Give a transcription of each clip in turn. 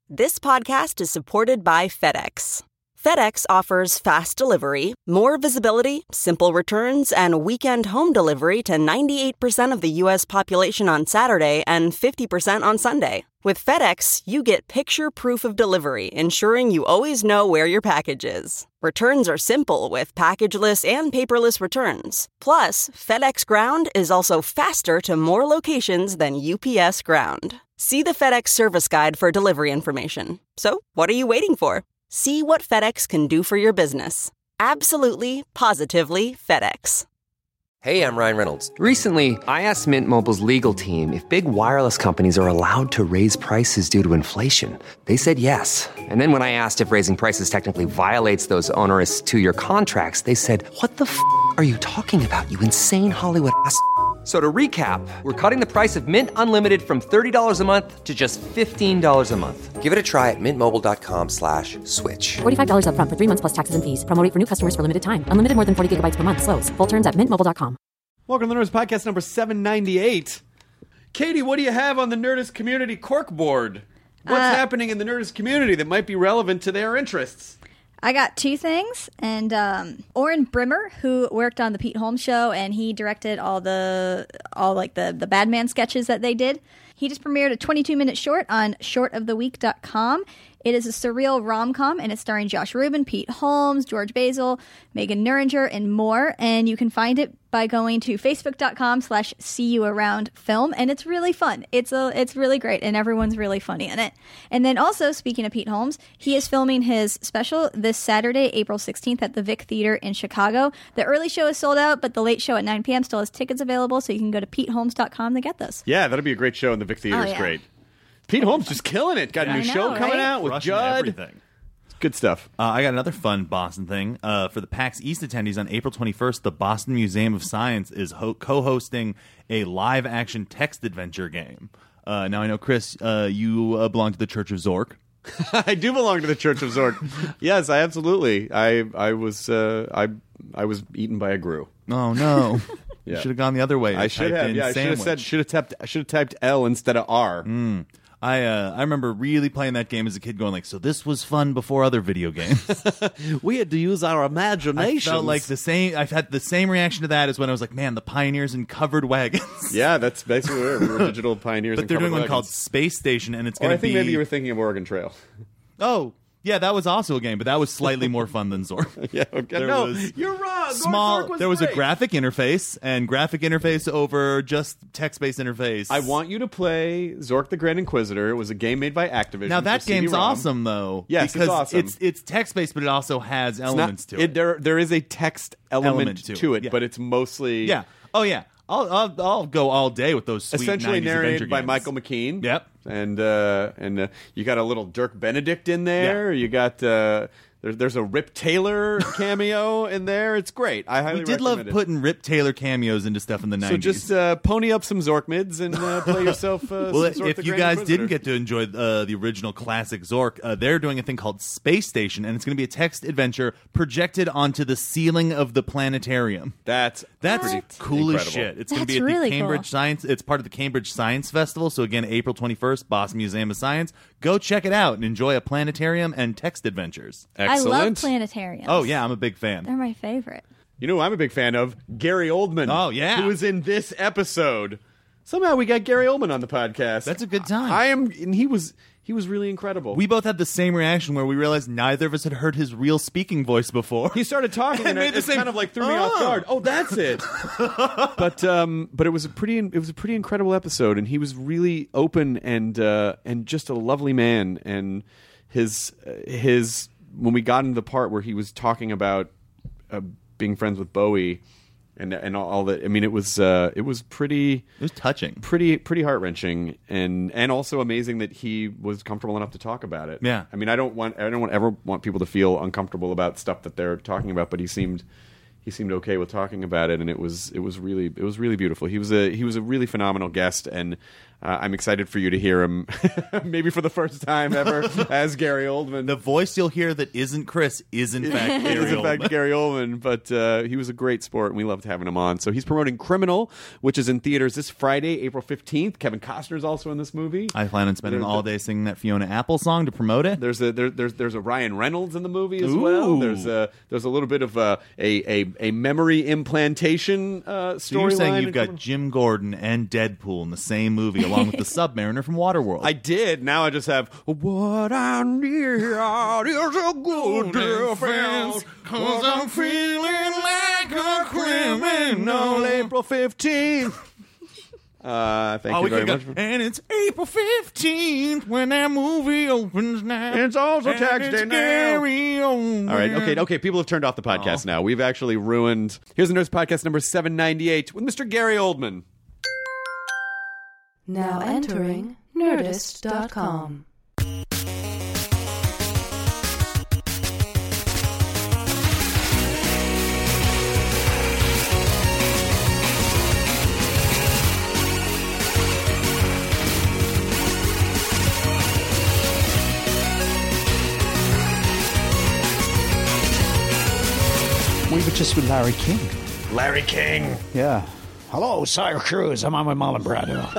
This podcast is supported by FedEx. FedEx offers fast delivery, more visibility, simple returns, and weekend home delivery to 98% of the U.S. population on Saturday and 50% on Sunday. With FedEx, you get picture proof of delivery, ensuring you always know where your package is. Returns are simple with packageless and paperless returns. Plus, FedEx Ground is also faster to more locations than UPS Ground. See the FedEx service guide for delivery information. So, what are you waiting for? See what FedEx can do for your business. Absolutely, positively FedEx. Hey, I'm Ryan Reynolds. Recently, I asked Mint Mobile's legal team if big wireless companies are allowed to raise prices due to inflation. They said yes. And then when I asked if raising prices technically violates those onerous two-year contracts, they said, "What the f*** are you talking about, you insane Hollywood ass?" So to recap, we're cutting the price of Mint Unlimited from $30 a month to just $15 a month. Give it a try at mintmobile.com/switch. $45 up front for 3 months plus taxes and fees. Promo rate for new customers for limited time. Unlimited more than 40 gigabytes per month. Slows full terms at mintmobile.com. Welcome to the Nerdist Podcast number 798. Katie, what do you have on the Nerdist community corkboard? What's happening in the Nerdist community that might be relevant to their interests? I got two things, and Oren Brimmer, who worked on the Pete Holmes Show, and he directed all the Badman sketches that they did. He just premiered a 22-minute short on shortoftheweek.com. It is a surreal rom-com, and it's starring Josh Rubin, Pete Holmes, George Basil, Megan Nuringer, and more. And you can find it by going to facebook.com/seeyouaroundfilm, and it's really fun. It's really great, and everyone's really funny in it. And then also, speaking of Pete Holmes, he is filming his special this Saturday, April 16th at the Vic Theater in Chicago. The early show is sold out, but the late show at 9 p.m. still has tickets available, so you can go to peteholmes.com to get those. Yeah, that'll be a great show, and the Vic Theater is great. Pete Holmes just killing it. Got a new show coming out with Judd. Everything. Good stuff. I got another fun Boston thing. For the PAX East attendees on April 21st, the Boston Museum of Science is co-hosting a live-action text adventure game. Now, I know, Chris, you belong to the Church of Zork. I do belong to the Church of Zork. Yes, I absolutely. I was eaten by a grue. Oh, no. Yeah. You should have gone the other way. I should have. Yeah, I should have typed L instead of R. I remember really playing that game as a kid, going like, "So this was fun before other video games." We had to use our imagination. I felt like I've had the same reaction to that as when I was like, "Man, the pioneers in covered wagons." Yeah, that's basically where we were digital pioneers. But they're doing one called Space Station, and it's going to be. I think maybe you were thinking of Oregon Trail. Oh. Yeah, that was also a game, but that was slightly more fun than Zork. Yeah, okay. You're wrong. There was a graphic interface over just text-based interface. I want you to play Zork the Grand Inquisitor. It was a game made by Activision. Now that game's awesome, though. Yes, because it's awesome. It's text-based, but it also has elements to it. There is a text element to it, but it's mostly Oh yeah. I'll go all day with those sweet essentially 90s narrated by games. Michael McKean. Yep. And you got a little Dirk Benedict in there. Yeah. You got there's a Rip Taylor cameo in there. It's great. I highly recommend it. We did love putting Rip Taylor cameos into stuff in the 90s. So just pony up some Zork mids and play yourself some Zork if the you Grand guys Inquisitor. didn't get to enjoy the original classic Zork, they're doing a thing called Space Station, and it's going to be a text adventure projected onto the ceiling of the planetarium. That's cool as incredible. shit. It's going to be That's at really the Cambridge cool. Science. It's part of the Cambridge Science Festival. So again, April 21st, Boston Museum of Science. Go check it out and enjoy a planetarium and text adventures. Excellent. I love planetariums. Oh yeah, I'm a big fan. They're my favorite. You know who I'm a big fan of? Gary Oldman. Oh, yeah. Who is in this episode. Somehow we got Gary Oldman on the podcast. That's a good time. And he was really incredible. We both had the same reaction where we realized neither of us had heard his real speaking voice before. He started talking and it kind of like threw me off guard. Oh, that's it. but it was a pretty incredible episode, and he was really open and just a lovely man. And his when we got into the part where he was talking about being friends with Bowie and all that. I mean, it was pretty. It was touching, pretty heart wrenching, and also amazing that he was comfortable enough to talk about it. Yeah, I mean, I don't ever want people to feel uncomfortable about stuff that they're talking about, but he seemed okay with talking about it, and it was really beautiful. He was a really phenomenal guest, and I'm excited for you to hear him, maybe for the first time ever, as Gary Oldman. The voice you'll hear that isn't Chris is in fact Gary is in fact Oldman. Gary Oldman, but he was a great sport, and we loved having him on. So he's promoting Criminal, which is in theaters this Friday, April 15th. Kevin Costner's also in this movie. I plan on spending all day singing that Fiona Apple song to promote it. There's a Ryan Reynolds in the movie as Ooh. well. There's a little bit of a memory implantation storyline. So you're saying you've got Jim Gordon and Deadpool in the same movie, along with the Submariner from Waterworld. I did. Now I just have what I need is a good defense, 'cause I'm feeling like a criminal. April 15th. Thank you very much. And it's April 15th when that movie opens now. It's also tax day now. Gary Oldman. All right, okay. People have turned off the podcast now. We've actually ruined. Here's the Nerds Podcast number 798 with Mr. Gary Oldman. Now entering Nerdist.com. We were just with Larry King. Larry King. Yeah. Hello, Sire Cruz. I'm on with Marlon Brando.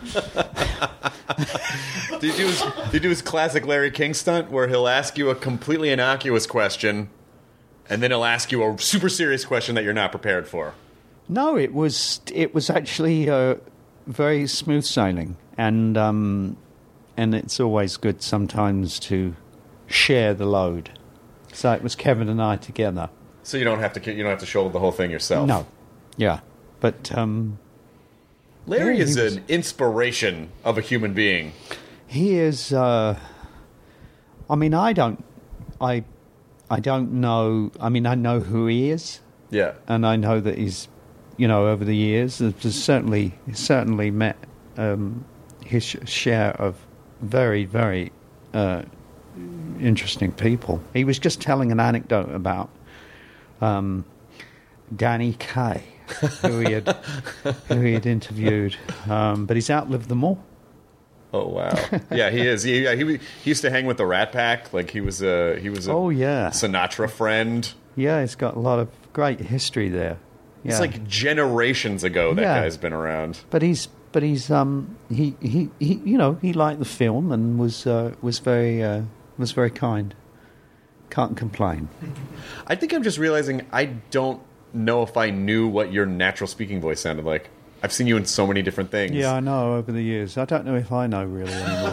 Did you do his classic Larry King stunt where he'll ask you a completely innocuous question and then he'll ask you a super serious question that you're not prepared for? No, it was actually very smooth sailing, and it's always good sometimes to share the load. So it was Kevin and I together. So you don't have to shoulder the whole thing yourself. No, yeah, but Larry yeah, is an inspiration of a human being. he is. I mean, I don't know. I mean, I know who he is. Yeah. And I know that he's, over the years, there's certainly met his share of very, very interesting people. He was just telling an anecdote about Danny Kaye, who he had interviewed, but he's outlived them all. Oh wow! Yeah, he is. He used to hang with the Rat Pack. Like he was a Oh, yeah. Sinatra friend. Yeah, he's got a lot of great history there. Yeah. It's like generations ago that Yeah. guy's been around. But he liked the film and was very kind. Can't complain. I think I'm just realizing I don't know if I knew what your natural speaking voice sounded like. I've seen you in so many different things. Yeah, I know over the years. I don't know if I know really anymore.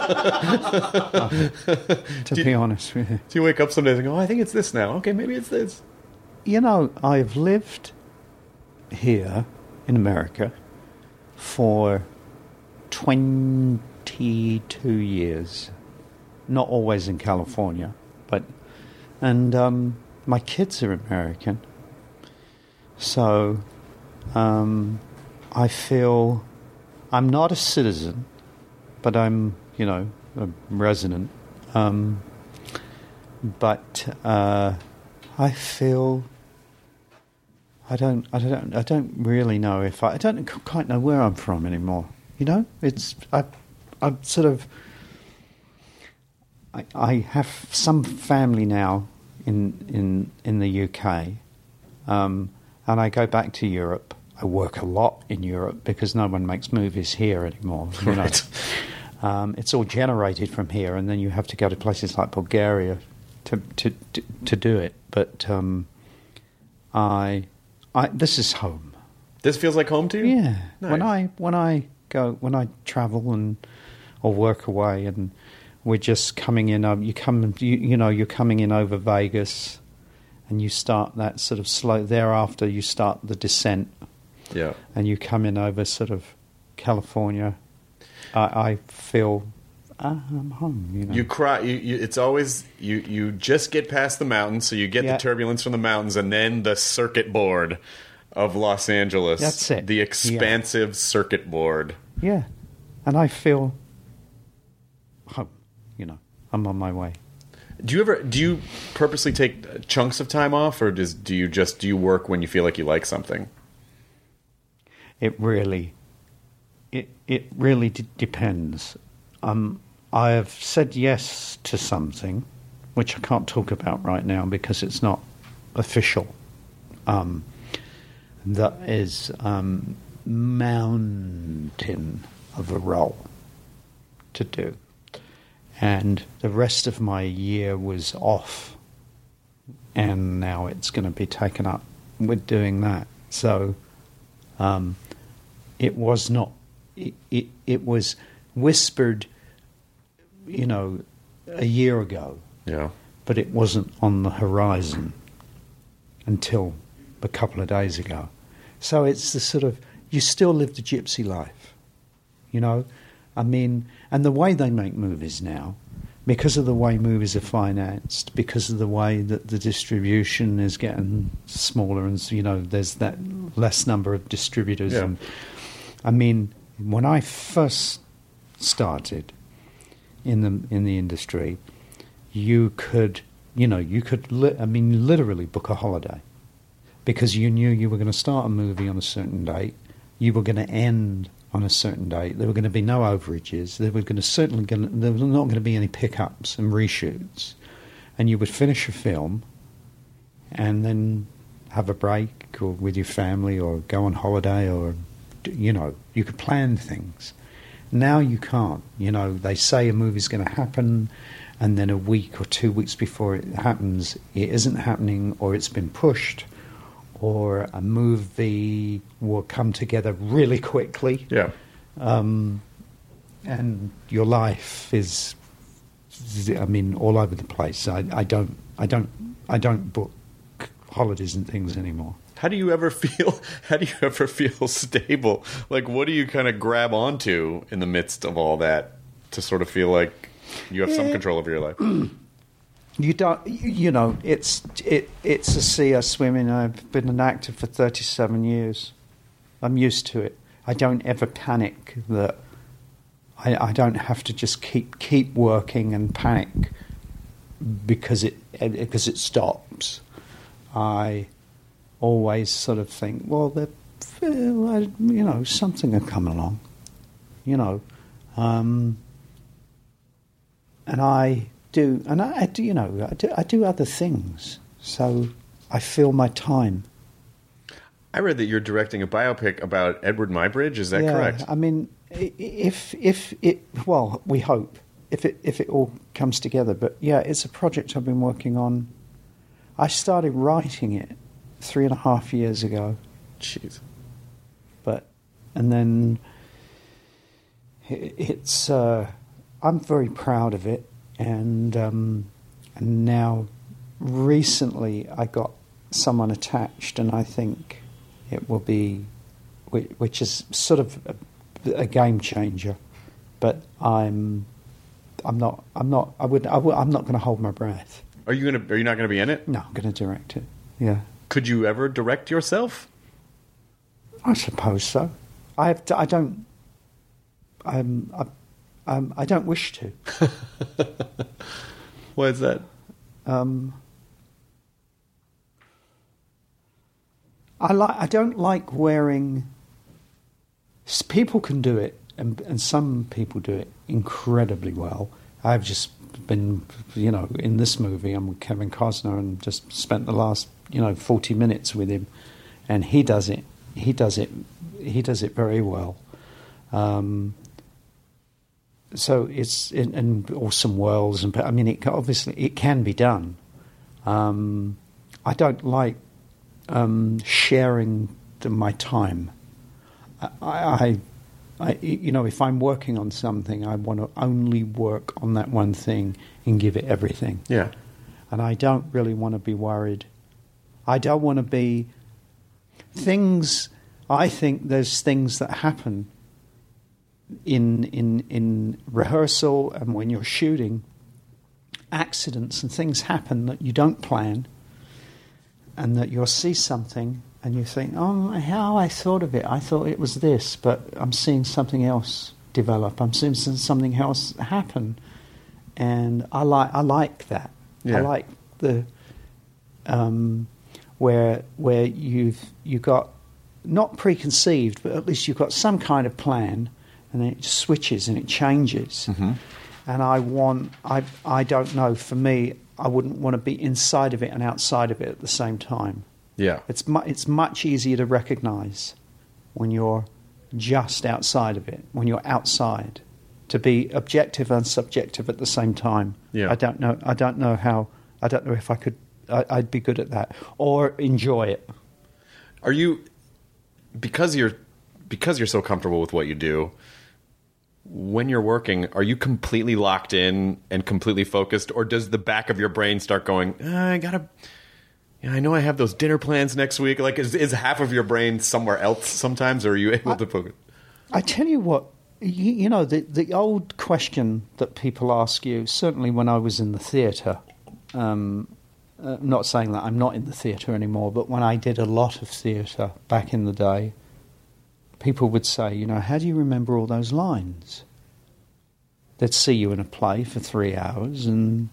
To be honest with you. Do you wake up some days and go, oh, I think it's this now. Okay, maybe it's this. I've lived here in America for 22 years. Not always in California, and my kids are American. So I feel I'm not a citizen, but I'm, a resident. But I feel I don't really know if I don't quite know where I'm from anymore. I'm sort of. I have some family now in the UK, and I go back to Europe. I work a lot in Europe because no one makes movies here anymore. Right. It's all generated from here, and then you have to go to places like Bulgaria to do it. But this is home. This feels like home to you? Yeah. Nice. When I travel or work away, and we're just coming in. You're coming in over Vegas, and you start that sort of slow. Thereafter, you start the descent. Yeah. And you come in over sort of California. I feel I'm home. You cry. It's always you just get past the mountains, so you get the turbulence from the mountains, and then the circuit board of Los Angeles. That's it. The expansive circuit board. Yeah, and I feel home. I'm on my way. Do you purposely take chunks of time off, or do you work when you feel like you like something? It really it really depends. I have said yes to something, which I can't talk about right now because it's not official. That is mountain of a role to do. And the rest of my year was off. And now it's going to be taken up with doing that. So it was not... It was whispered, a year ago. Yeah. But it wasn't on the horizon until a couple of days ago. So it's the sort of, you still live the gypsy life, I mean, and the way they make movies now, because of the way movies are financed, because of the way that the distribution is getting smaller and, there's that less number of distributors. Yeah. And I mean, when I first started in the industry, you could literally book a holiday because you knew you were going to start a movie on a certain date, you were going to end on a certain date, there were going to be no overages, there was not going to be any pickups and reshoots, and you would finish a film and then have a break or with your family or go on holiday or, you could plan things. Now you can't. They say a movie's going to happen, and then a week or 2 weeks before it happens, it isn't happening, or it's been pushed, or a movie will come together really quickly. Yeah. And your life is, all over the place. I don't book holidays and things anymore. How do you ever feel stable? Like, what do you kind of grab onto in the midst of all that to sort of feel like you have some control over your life? You don't, it's a sea I swim in. I've been an actor for 37 years. I'm used to it. I don't ever panic that I don't have to just keep working and panic because it stops. I always sort of think, well, something will come along, and I do other things, so I fill my time. I read that you're directing a biopic about Edward Muybridge. Is that correct? I mean, if we hope if it all comes together. But yeah, it's a project I've been working on. I started writing it 3.5 years ago. Jeez. And then it's I'm very proud of it, and now recently I got someone attached, and I think it will be, which is sort of a game changer. But I'm not going to hold my breath. Are you not going to be in it? No, I'm going to direct it. Yeah. Could you ever direct yourself? I suppose so. I don't wish to. Why is that? I don't like wearing. People can do it, and some people do it incredibly well. I've just been, in this movie, I'm with Kevin Costner, and just spent the last, 40 minutes with him, and he does it. He does it very well. So it's in Orson Welles, and it can be done. I don't like sharing my time. If I'm working on something, I want to only work on that one thing and give it everything. Yeah. And I don't really want to be worried. I don't want to be things. I think there's things that happen in rehearsal and when you're shooting. Accidents and things happen that you don't plan, and that you'll see something and you think, oh, how I thought of it. I thought it was this, but I'm seeing something else develop. I'm seeing something else happen, and I like that. Yeah. I like the where you got not preconceived, but at least you've got some kind of plan, and then it switches and it changes. Mm-hmm. And I don't know, for me, I wouldn't want to be inside of it and outside of it at the same time. Yeah. It's much easier to recognise when you're just outside of it, when you're outside, to be objective and subjective at the same time. Yeah. I don't know if I could. I'd be good at that or enjoy it. Are you, because you're so comfortable with what you do, when you're working, are you completely locked in and completely focused, or does the back of your brain start going, I know I have those dinner plans next week? Like, is half of your brain somewhere else sometimes, or are you able to focus? I tell you what, you know, the old question that people ask you, certainly when I was in the theatre, not saying that I'm not in the theatre anymore, but when I did a lot of theatre back in the day, people would say, you know, how do you remember all those lines? They'd see you in a play for 3 hours, and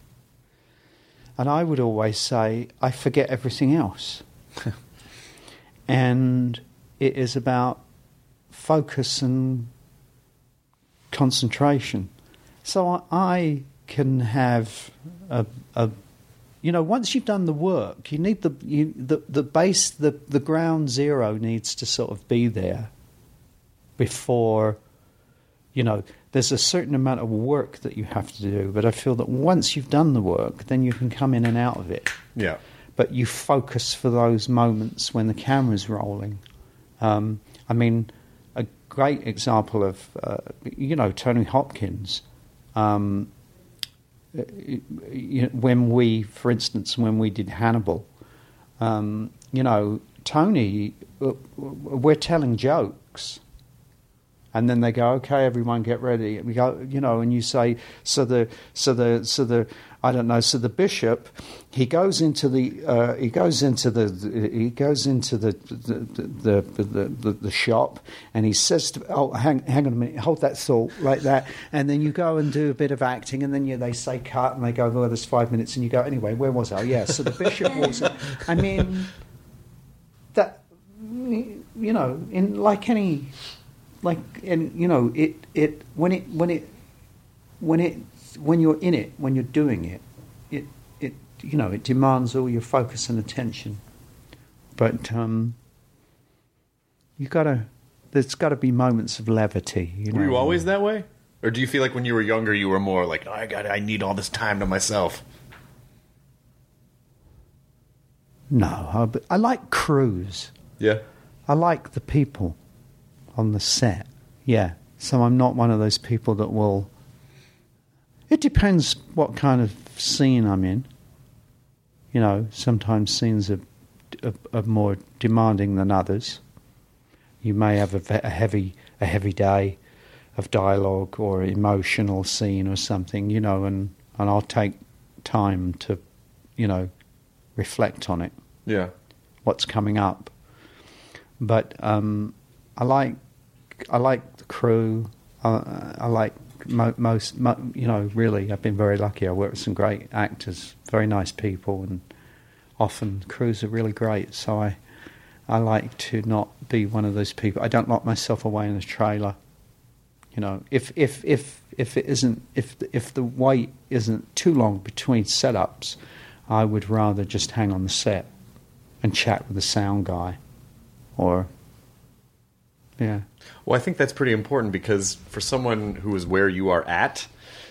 I would always say, I forget everything else. And it is about focus and concentration. So I can have you know, once you've done the work, you need the base, the ground zero needs to sort of be there before, you know, there's a certain amount of work that you have to do. But I feel that once you've done the work, then you can come in and out of it. Yeah. But you focus for those moments when the camera's rolling. I mean, a great example of, you know, Tony Hopkins. When we, for instance, when we did Hannibal, you know, Tony, we're telling jokes, and then they go, "Okay, everyone, get ready." And we go, you know, and you say, so the bishop, he goes into the shop, and he says to, "Oh, hang on a minute, hold that thought," like that, and then you go and do a bit of acting, and then they say cut, and they go, "Well, there's 5 minutes," and you go, "Anyway, where was I?" Yeah, so the bishop walks in. I mean, that, you know, in like any, like, and you know, when you're in it, when you're doing it, it you know, it demands all your focus and attention. But there's got to be moments of levity. You know? Were you always that way, or do you feel like when you were younger you were more like, I need all this time to myself? No, I like crews. Yeah. I like the people on the set. Yeah. So I'm not one of those people that will. It depends what kind of scene I'm in. You know, sometimes scenes are more demanding than others. You may have a heavy day of dialogue or emotional scene or something, you know, and I'll take time to, you know, reflect on it. Yeah. What's coming up. But I like the crew. I like most, you know, really, I've been very lucky. I work with some great actors, very nice people, and often crews are really great. So I like to not be one of those people. I don't lock myself away in a trailer. You know, if the wait isn't too long between setups, I would rather just hang on the set and chat with the sound guy, or yeah. Well, I think that's pretty important, because for someone who is where you are at,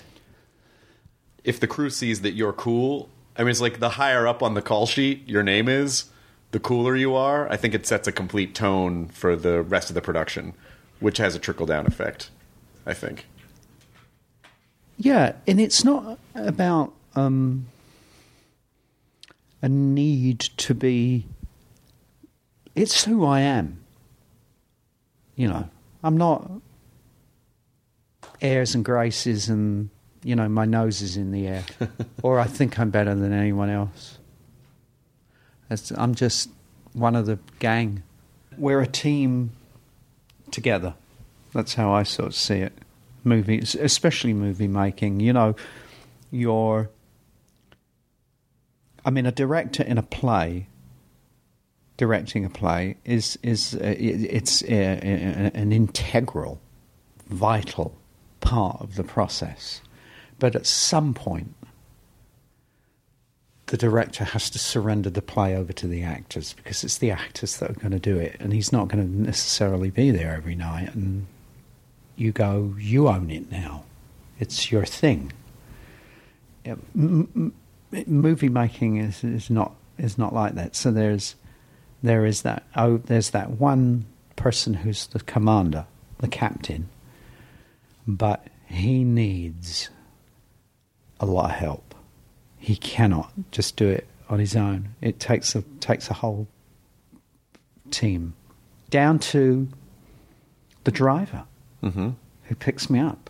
if the crew sees that you're cool, I mean, it's like the higher up on the call sheet your name is, the cooler you are. I think it sets a complete tone for the rest of the production, which has a trickle-down effect, I think. Yeah, and it's not about a need to be. It's who I am. You know, I'm not airs and graces and, you know, my nose is in the air. Or I think I'm better than anyone else. I'm just one of the gang. We're a team together. That's how I sort of see it. Movies, especially movie making. You know, a director in a play. Directing a play is an integral, vital part of the process. But at some point, the director has to surrender the play over to the actors, because it's the actors that are going to do it, and he's not going to necessarily be there every night. And you go, you own it now. It's your thing. Movie making is not like that. So there's that one person who's the commander, the captain, but he needs a lot of help. He cannot just do it on his own. It takes a whole team, down to the driver who picks me up.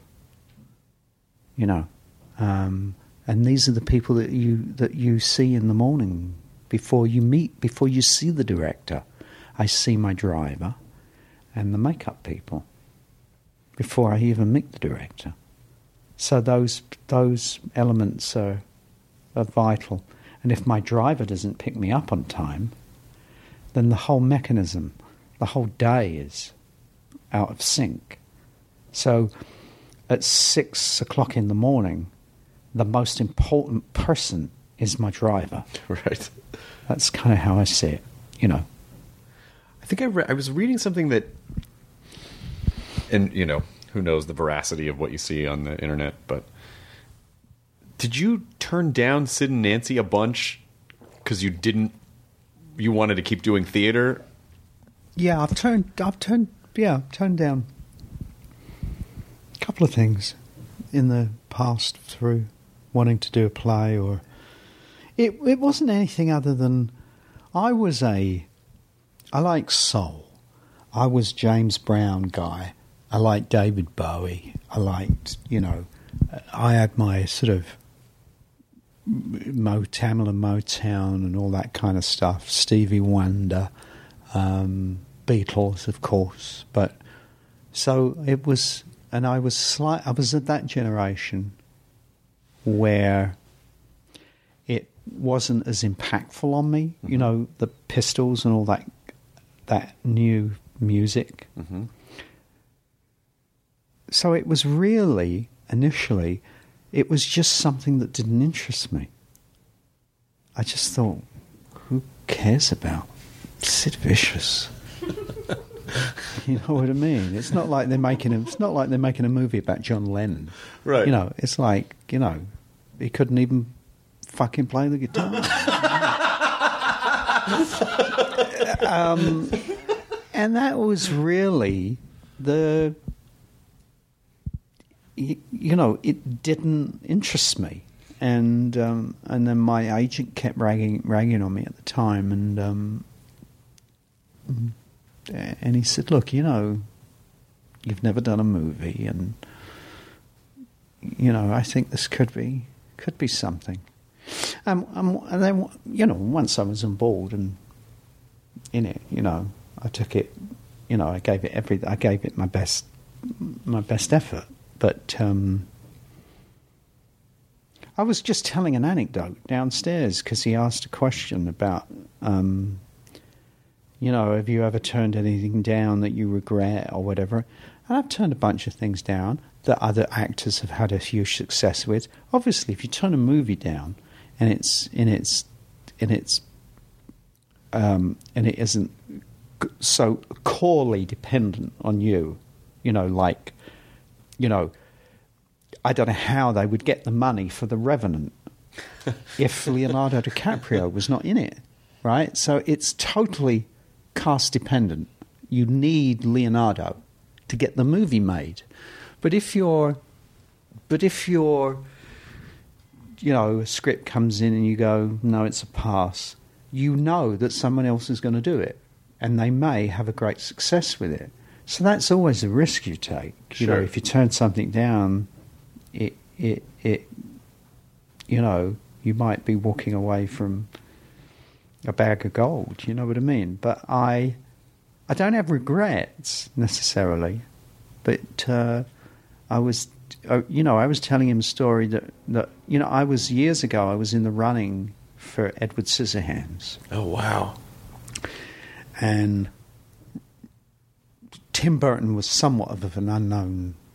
And these are the people that you see in the morning before you see the director. I see my driver and the makeup people before I even meet the director. So those elements are vital. And if my driver doesn't pick me up on time, then the whole mechanism, the whole day is out of sync. So at 6 o'clock in the morning, the most important person is my driver. Right. That's kind of how I see it, I think I was reading something that, and who knows the veracity of what you see on the internet, but did you turn down Sid and Nancy a bunch because you wanted to keep doing theater? Yeah, I've turned down a couple of things in the past through wanting to do a play, or it wasn't anything other than I like soul. I was James Brown guy. I liked David Bowie. I liked, I had my sort of Tamil and Motown and all that kind of stuff. Stevie Wonder, Beatles, of course. But so it was, and I was at that generation where it wasn't as impactful on me. The Pistols and all that new music. Mm-hmm. So it was really, initially, it was just something that didn't interest me. I just thought, who cares about Sid Vicious? You know what I mean? It's not like they're making a movie about John Lennon. Right. It's like, he couldn't even fucking play the guitar. And that was really it didn't interest me. And then my agent kept ragging on me at the time, and he said, look, you've never done a movie, and I think this could be something. And then once I was on board and in it, I took it, I gave it my best effort. But I was just telling an anecdote downstairs because he asked a question about, have you ever turned anything down that you regret or whatever? And I've turned a bunch of things down that other actors have had a huge success with. Obviously, if you turn a movie down and it isn't so corely dependent on you, I don't know how they would get the money for The Revenant if Leonardo DiCaprio was not in it, right? So it's totally cast dependent. You need Leonardo to get the movie made. But if your a script comes in and you go, no, it's a pass, you know that someone else is going to do it, and they may have a great success with it. So that's always a risk you take. Sure. If you turn something down, you might be walking away from a bag of gold. You know what I mean? But I don't have regrets necessarily. But I was telling him a story that years ago I was in the running for Edward Scissorhands. Oh wow! And Tim Burton was somewhat of an unknown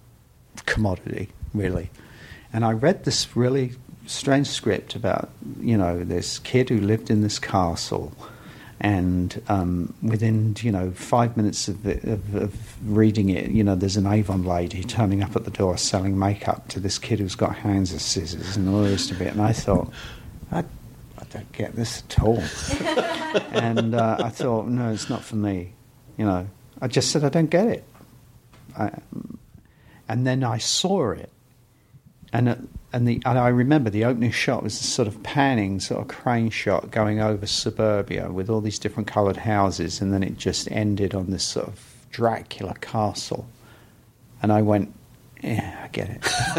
commodity, really. And I read this really strange script about, you know, this kid who lived in this castle, and within, you know, 5 minutes of reading it, you know, there's an Avon lady turning up at the door selling makeup to this kid who's got hands of scissors and all the rest of it. And I thought, I don't get this at all. And I thought, no, it's not for me. You know, I just said, I don't get it. And then I saw it. And I remember the opening shot was this sort of panning, sort of crane shot going over suburbia with all these different coloured houses, and then it just ended on this sort of Dracula castle. And I went, yeah, I get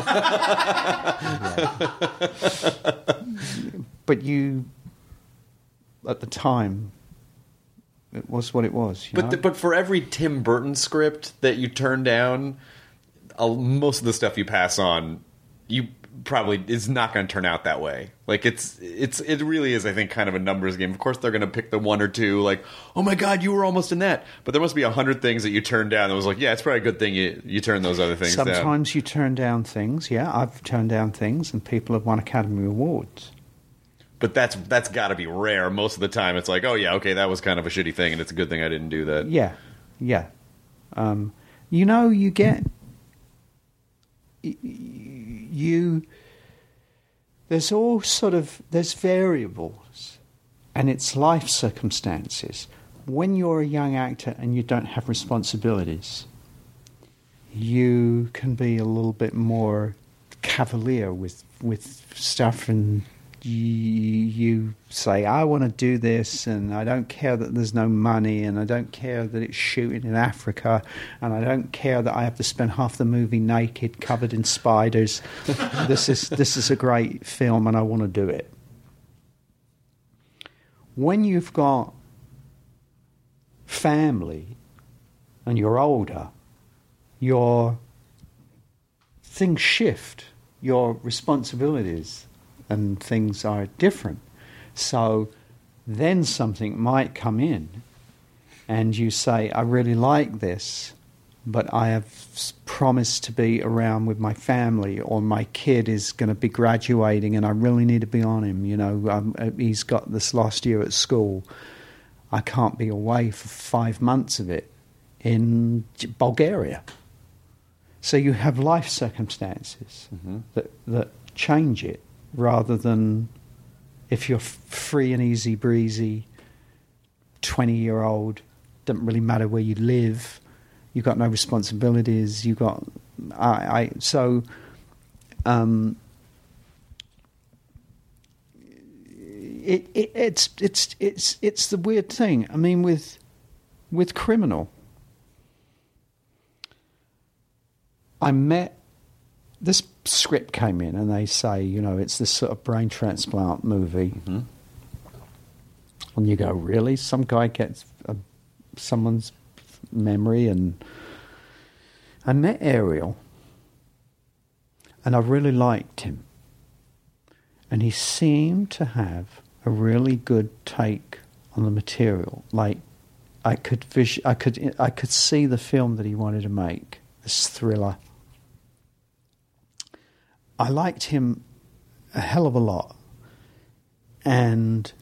it. But you, at the time, it was what it was. But for every Tim Burton script that you turn down, most of the stuff you pass on, you probably is not going to turn out that way. Like it really is, I think, kind of a numbers game. Of course, they're going to pick the one or two, like, oh my God, you were almost in that. But there must be 100 things that you turned down that was like, yeah, it's probably a good thing you turn those other things down. Sometimes you turn down things. Yeah, I've turned down things, and people have won Academy Awards. But that's got to be rare. Most of the time, it's like, oh yeah, okay, that was kind of a shitty thing, and it's a good thing I didn't do that. Yeah. You know, you get there's variables, and it's life circumstances. When you're a young actor and you don't have responsibilities, you can be a little bit more cavalier with stuff, and you say, I want to do this, and I don't care that there's no money, and I don't care that it's shooting in Africa, and I don't care that I have to spend half the movie naked, covered in spiders. This is a great film, and I want to do it. When you've got family and you're older, your things shift, your responsibilities and things are different. So then something might come in and you say, I really like this, but I have promised to be around with my family, or my kid is going to be graduating and I really need to be on him. You know, he's got this last year at school. I can't be away for 5 months of it in Bulgaria. So you have life circumstances that change it, rather than if you're free and easy breezy, 20-year-old, doesn't really matter where you live, you've got no responsibilities, you've got it's the weird thing. I mean, with Criminal, I met, this script came in and they say, you know, it's this sort of brain transplant movie. And you go, really? Some guy gets someone's memory? And I met Ariel and I really liked him. And he seemed to have a really good take on the material. Like, I could see the film that he wanted to make, this thriller. I liked him a hell of a lot, and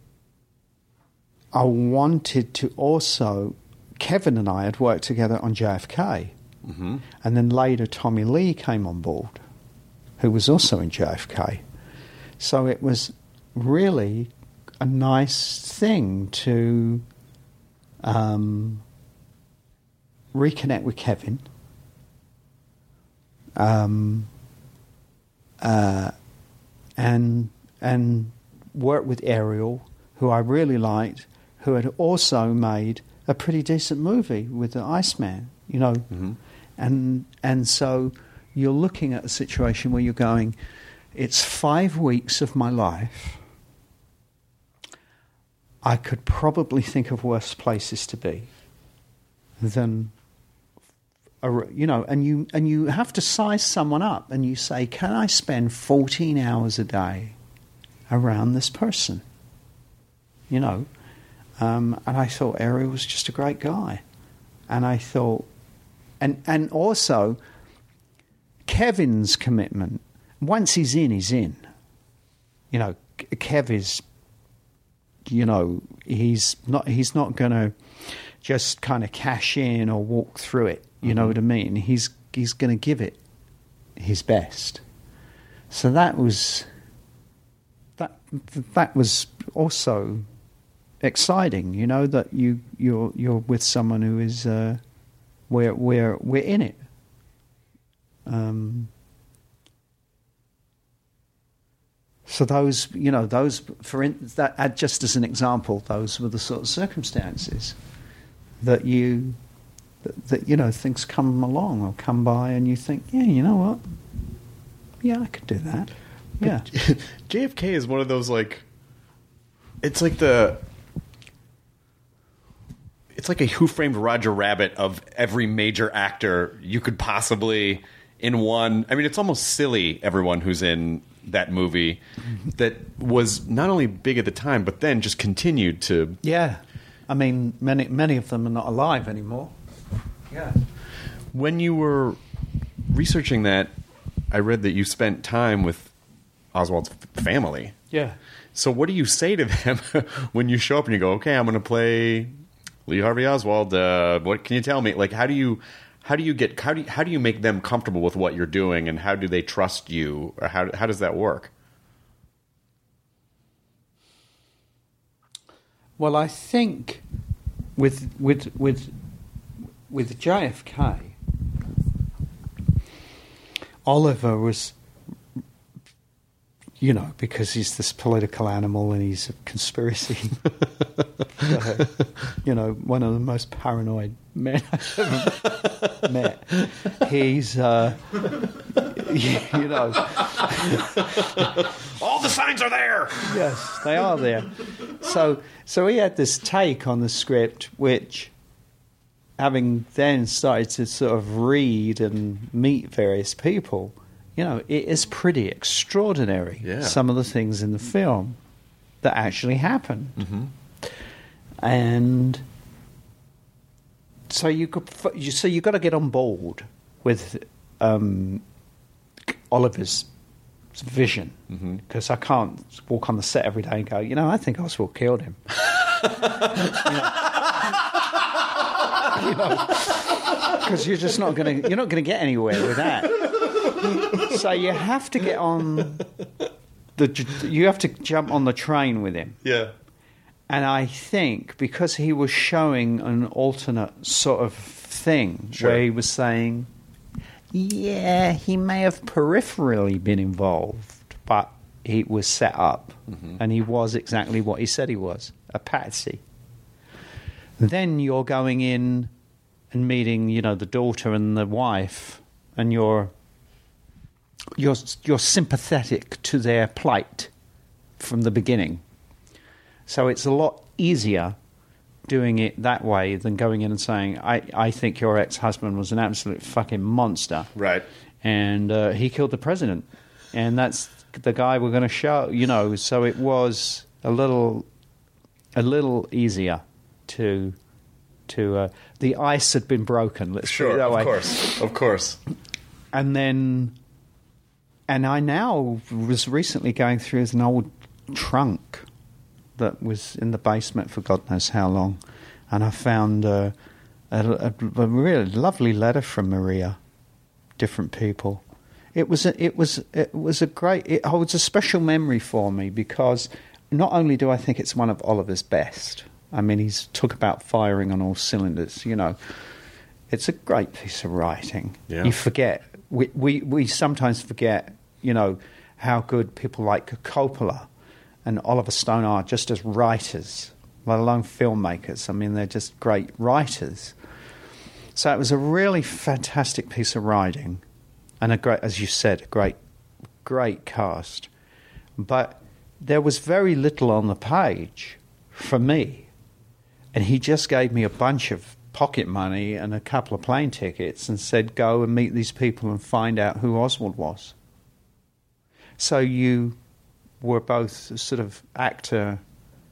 I wanted to also, Kevin and I had worked together on JFK, and then later Tommy Lee came on board, who was also in JFK. So it was really a nice thing to reconnect with Kevin, and work with Ariel, who I really liked, who had also made a pretty decent movie with the Iceman, you know. And so you're looking at a situation where you're going, it's 5 weeks of my life. I could probably think of worse places to be than, you know, and you have to size someone up and you say, can I spend 14 hours a day around this person? You know, and I thought Ariel was just a great guy. And I thought, and also, Kevin's commitment, once he's in, he's in. You know, Kev is, you know, he's not going to just kind of cash in or walk through it. You know what I mean? He's going to give it his best. So that was also exciting. You know, that you're with someone who is we're in it. So those, you know, that just as an example, those were the sort of circumstances that you know, things come along or come by, and you think, yeah, you know what, yeah, I could do that. Yeah, JFK is one of those, like, it's like a Who Framed Roger Rabbit of every major actor you could possibly in one. I mean, it's almost silly, everyone who's in that movie that was not only big at the time, but then just continued to. Yeah, I mean, many of them are not alive anymore. Yeah. When you were researching that, I read that you spent time with Oswald's family. Yeah. So what do you say to them when you show up and you go, okay, I'm going to play Lee Harvey Oswald? What can you tell me? Like, how do you make them comfortable with what you're doing, and how do they trust you? Or how does that work? Well, I think with JFK, Oliver was, you know, because he's this political animal and he's a conspiracy, you know, one of the most paranoid men I've ever met. He's, you know, all the signs are there. Yes, they are there. So he had this take on the script, which, having then started to sort of read and meet various people, you know, it is pretty extraordinary, some of the things in the film that actually happened. Mm-hmm. And so you got to get on board with Oliver's vision, because I can't walk on the set every day and go, you know, I think Oswald killed him. You know, because you're just not going to get anywhere with that. So you have to get on you have to jump on the train with him. Yeah. And I think because he was showing an alternate sort of thing, where he was saying, yeah, he may have peripherally been involved, but he was set up, and he was exactly what he said he was, a patsy. Then you're going in and meeting, you know, the daughter and the wife, and you're sympathetic to their plight from the beginning. So it's a lot easier doing it that way than going in and saying, I think your ex-husband was an absolute fucking monster. Right. And he killed the president. And that's the guy we're going to show, you know. So it was a little easier to the ice had been broken, let's put it that way. Of course. And I now was recently going through an old trunk that was in the basement for God knows how long, and I found a really lovely letter from Maria, different people. It holds a special memory for me, because not only do I think it's one of Oliver's best, I mean, he's talk about firing on all cylinders, you know. It's a great piece of writing. Yeah. You forget, we sometimes forget, you know, how good people like Coppola and Oliver Stone are just as writers, let alone filmmakers. I mean, they're just great writers. So it was a really fantastic piece of writing, and a great, as you said, a great cast. But there was very little on the page for me. And he just gave me a bunch of pocket money and a couple of plane tickets and said, go and meet these people and find out who Oswald was. So you were both a sort of actor,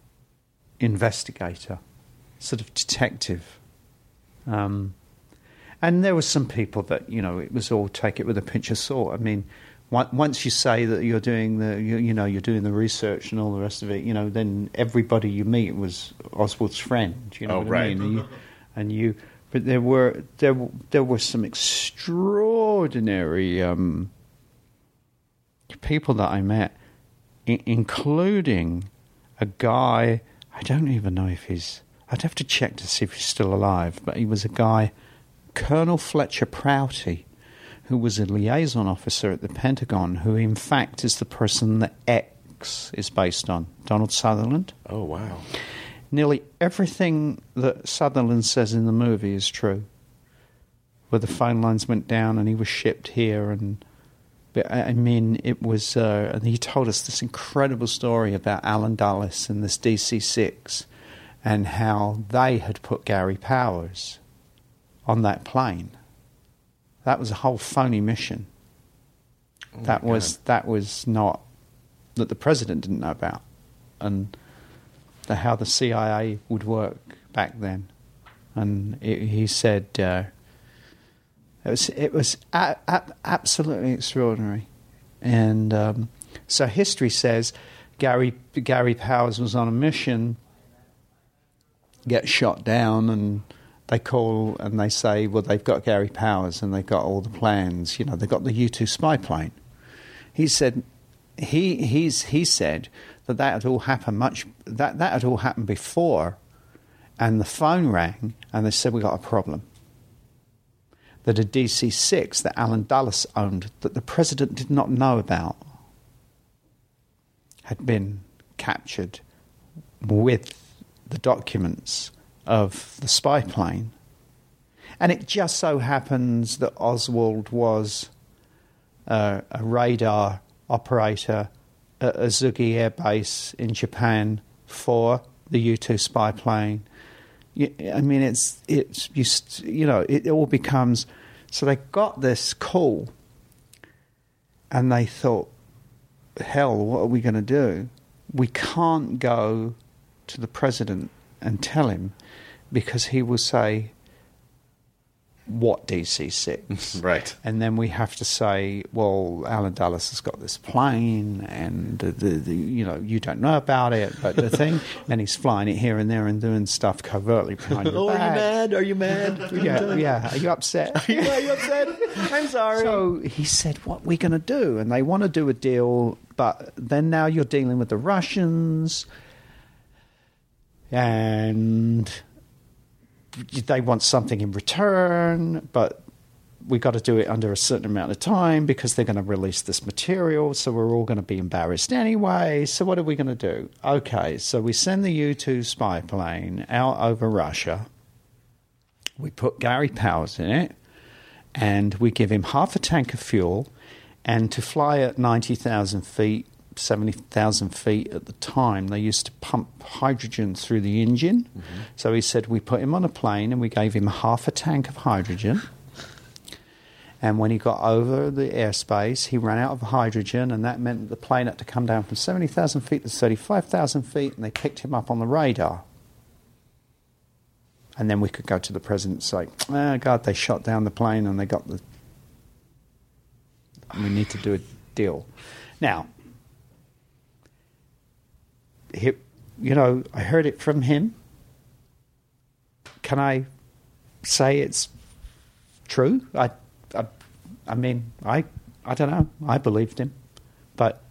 investigator, sort of detective. And And there were some people that, it was all take it with a pinch of salt. I mean, once you say that you're doing you're doing the research and all the rest of it, then everybody you meet was Oswald's friend. You know what I mean? But there were some extraordinary people that I met, including a guy. I don't even know if I'd have to check to see if he's still alive. But he was a guy, Colonel Fletcher Prouty, who was a liaison officer at the Pentagon, who in fact is the person that X is based on, Donald Sutherland. Oh, wow. Nearly everything that Sutherland says in the movie is true. Where the phone lines went down and he was shipped here. But I mean, it was... and he told us this incredible story about Alan Dulles and this DC-6 and how they had put Gary Powers on that plane. That was a whole phony mission. That was not... that the president didn't know about. And how the CIA would work back then. And he said... It was absolutely extraordinary. And so history says Gary Powers was on a mission, gets shot down, and they call and they say, well, they've got Gary Powers and they've got all the plans. They've got the U-2 spy plane. He said he said that had all happened that had all happened before, and the phone rang and they said, we got a problem. That a DC-6 that Alan Dulles owned, that the president did not know about, had been captured with the documents of the spy plane. And it just so happens that Oswald was a radar operator at Azugi Air Base in Japan for the U-2 spy plane. I mean, it all becomes... So they got this call and they thought, hell, what are we going to do? We can't go to the president and tell him because he will say, what DC-6? Right. And then we have to say, well, Alan Dulles has got this plane and, you don't know about it, but the thing, and he's flying it here and there and doing stuff covertly behind your back. Are you mad? Yeah. Are you upset? Are you upset? I'm sorry. So he said, what are we going to do? And they want to do a deal, but then now you're dealing with the Russians and... they want something in return, but we got to do it under a certain amount of time because they're going to release this material, so we're all going to be embarrassed anyway. So what are we going to do? Okay, so we send the U-2 spy plane out over Russia. We put Gary Powers in it, and we give him half a tank of fuel, and to fly at 90,000 feet, 70,000 feet at the time, they used to pump hydrogen through the engine. Mm-hmm. So he said we put him on a plane and we gave him half a tank of hydrogen. And when he got over the airspace, he ran out of hydrogen, and that meant that the plane had to come down from 70,000 feet to 35,000 feet, and they picked him up on the radar. And then we could go to the president and say, oh, God, they shot down the plane and they got the... We need to do a deal. Now... I heard it from him. Can I say it's true? I mean, I don't know. I believed him. But,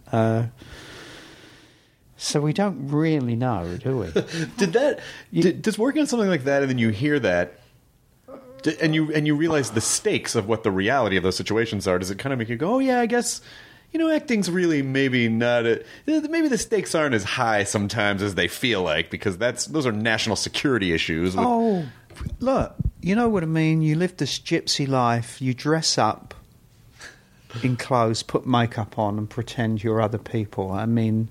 so we don't really know, do we? Does working on something like that and then you hear that, and you realize the stakes of what the reality of those situations are, does it kind of make you go, oh yeah, I guess... acting's really maybe not... maybe the stakes aren't as high sometimes as they feel like, because those are national security issues. Oh, look, you know what I mean? You live this gypsy life, you dress up in clothes, put makeup on and pretend you're other people. I mean,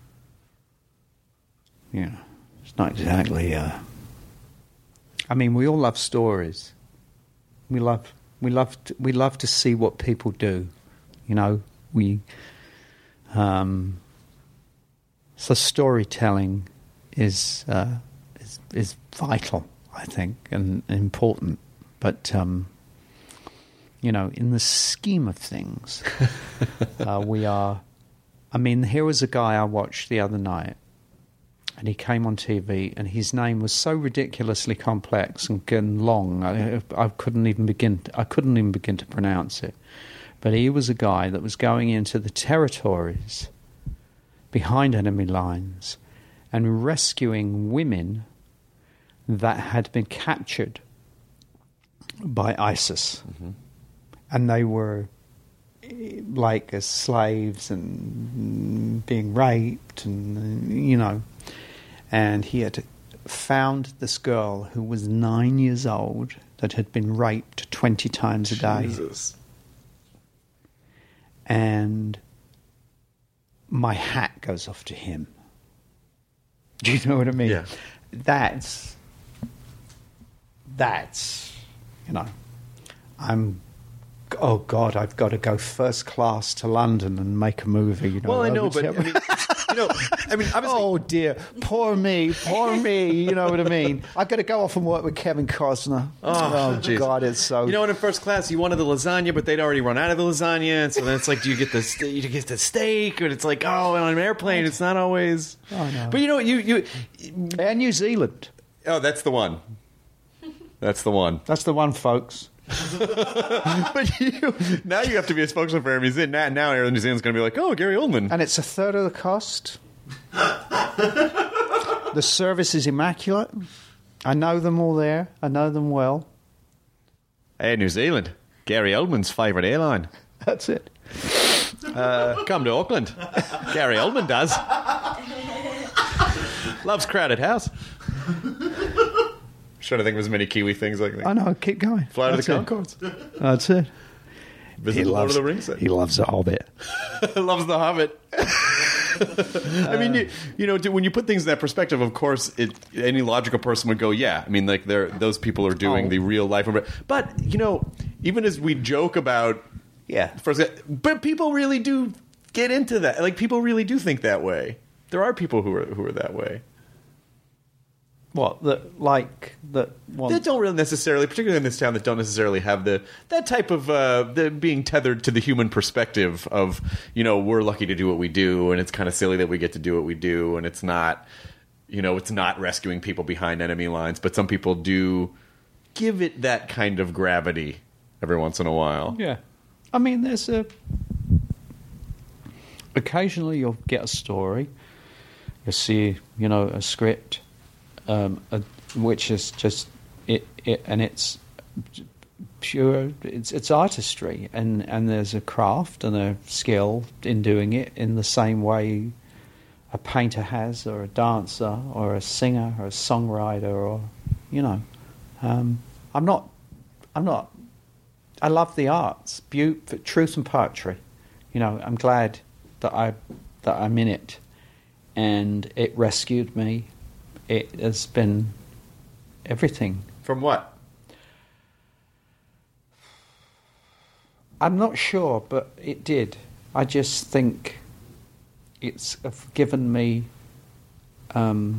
it's not exactly... I mean, we all love stories. We love to see what people do, So storytelling is vital, I think, and important. But in the scheme of things, we are. I mean, here was a guy I watched the other night, and he came on TV, and his name was so ridiculously complex and long, I couldn't even begin to pronounce it. But he was a guy that was going into the territories behind enemy lines and rescuing women that had been captured by ISIS. Mm-hmm. And they were like as slaves and being raped and, And he had found this girl who was 9 years old that had been raped 20 times a day. Jesus. And my hat goes off to him. Do you know what I mean? Yeah. That's oh God, I've got to go first class to London and make a movie. Well, I know, but obviously, oh dear, poor me. You know what I mean? I've got to go off and work with Kevin Costner. Oh God, it's so. And in first class, you wanted the lasagna, but they'd already run out of the lasagna, and so then it's like, do you get the steak? And it's like, on an airplane, it's not always. Oh no. But you and New Zealand. Oh, that's the one. That's the one. That's the one, folks. But now you have to be a spokesman for Air New Zealand. Now Air New Zealand's going to be like, Gary Oldman. And it's a third of the cost. The service is immaculate. I know them all there. I know them well. Air New Zealand, Gary Oldman's favourite airline. That's it. Come to Auckland. Gary Oldman does. Loves crowded house. Trying to think of as many Kiwi things like that. I know, keep going. Fly to the Concords. That's it. Visit the Lord of the Rings. He loves The Hobbit. Loves The Hobbit. I mean, when you put things in that perspective, of course, any logical person would go, yeah. I mean, like those people are doing the real life. But, even as we joke about... Yeah. But people really do get into that. Like, people really do think that way. There are people who are that way. What, that don't really necessarily, particularly in this town, that don't necessarily have that type of the being tethered to the human perspective of, we're lucky to do what we do, and it's kind of silly that we get to do what we do, and it's not, it's not rescuing people behind enemy lines, but some people do give it that kind of gravity every once in a while. Yeah. I mean, there's occasionally you'll get a story, you'll see, a script, which is just it, and it's pure. It's artistry, and there's a craft and a skill in doing it in the same way a painter has, or a dancer, or a singer, or a songwriter, or I'm not. I love the arts, truth and poetry. I'm glad that I'm in it, and it rescued me. It has been everything. From what? I'm not sure, but it did. I just think it's given me... I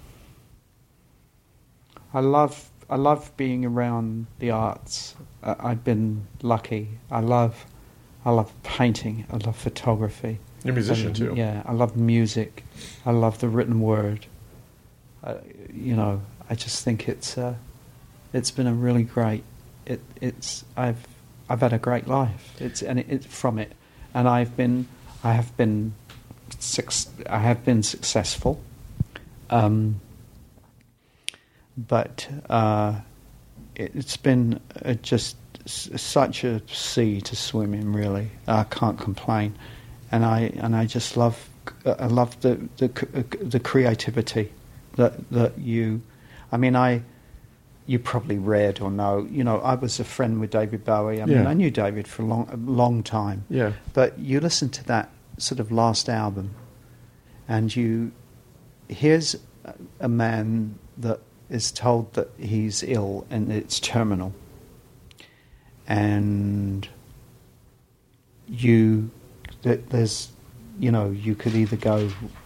love being around the arts. I've been lucky. I love painting. I love photography. You're a musician too. Yeah, I love music. I love the written word. I just think it's been a really great. I've had a great life. From it, and I have been successful. But it's been just such a sea to swim in. Really, I can't complain, and I just love the creativity that you. I mean, you probably read or know. I was a friend with David Bowie. I mean, I knew David for a long time. Yeah. But you listen to that sort of last album, and here's a man that is told that he's ill and it's terminal, and there's you could either go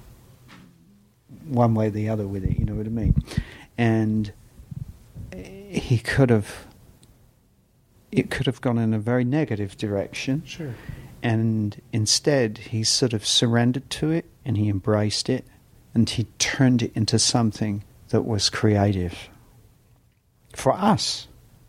one way or the other with it, you know what I mean? And he could have it could have gone in a very negative direction. Sure. And instead, he sort of surrendered to it, and he embraced it, and he turned it into something that was creative for us,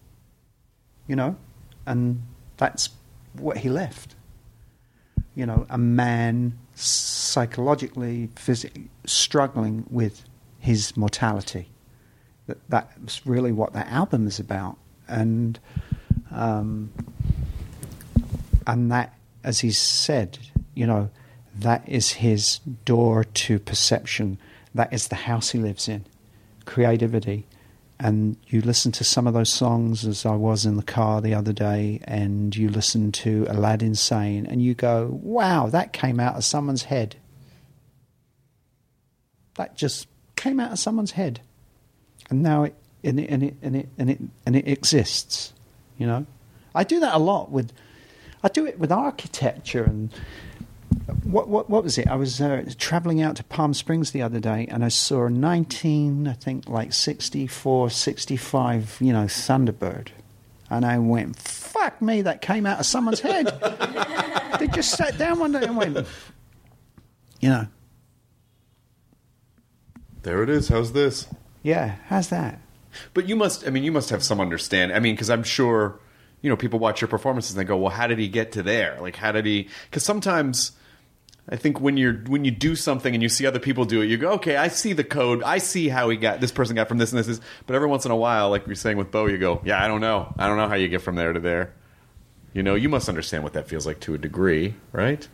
and that's what he left. A man psychologically, physically struggling with his mortality. That's really what that album is about, and that, as he said, that is his door to perception. That is the house he lives in, creativity. And you listen to some of those songs, as I was in the car the other day, and you listen to Aladdin Sane, and you go, wow, that came out of someone's head. That just came out of someone's head. And now it exists, I do that a lot I do it with architecture. And what was it? I was traveling out to Palm Springs the other day, and I saw a 64, 65, Thunderbird. And I went, fuck me, that came out of someone's head. They just sat down one day and went, There it is. How's this? Yeah, how's that? But you must have some understanding. Because I'm sure, people watch your performances and they go, well, how did he get to there? Like, how did he... Because sometimes I think when you do something and you see other people do it, you go, okay, I see the code. I see how this person got from this and this. But every once in a while, like you're saying with Bo, you go, yeah, I don't know. I don't know how you get from there to there. You must understand what that feels like to a degree, right?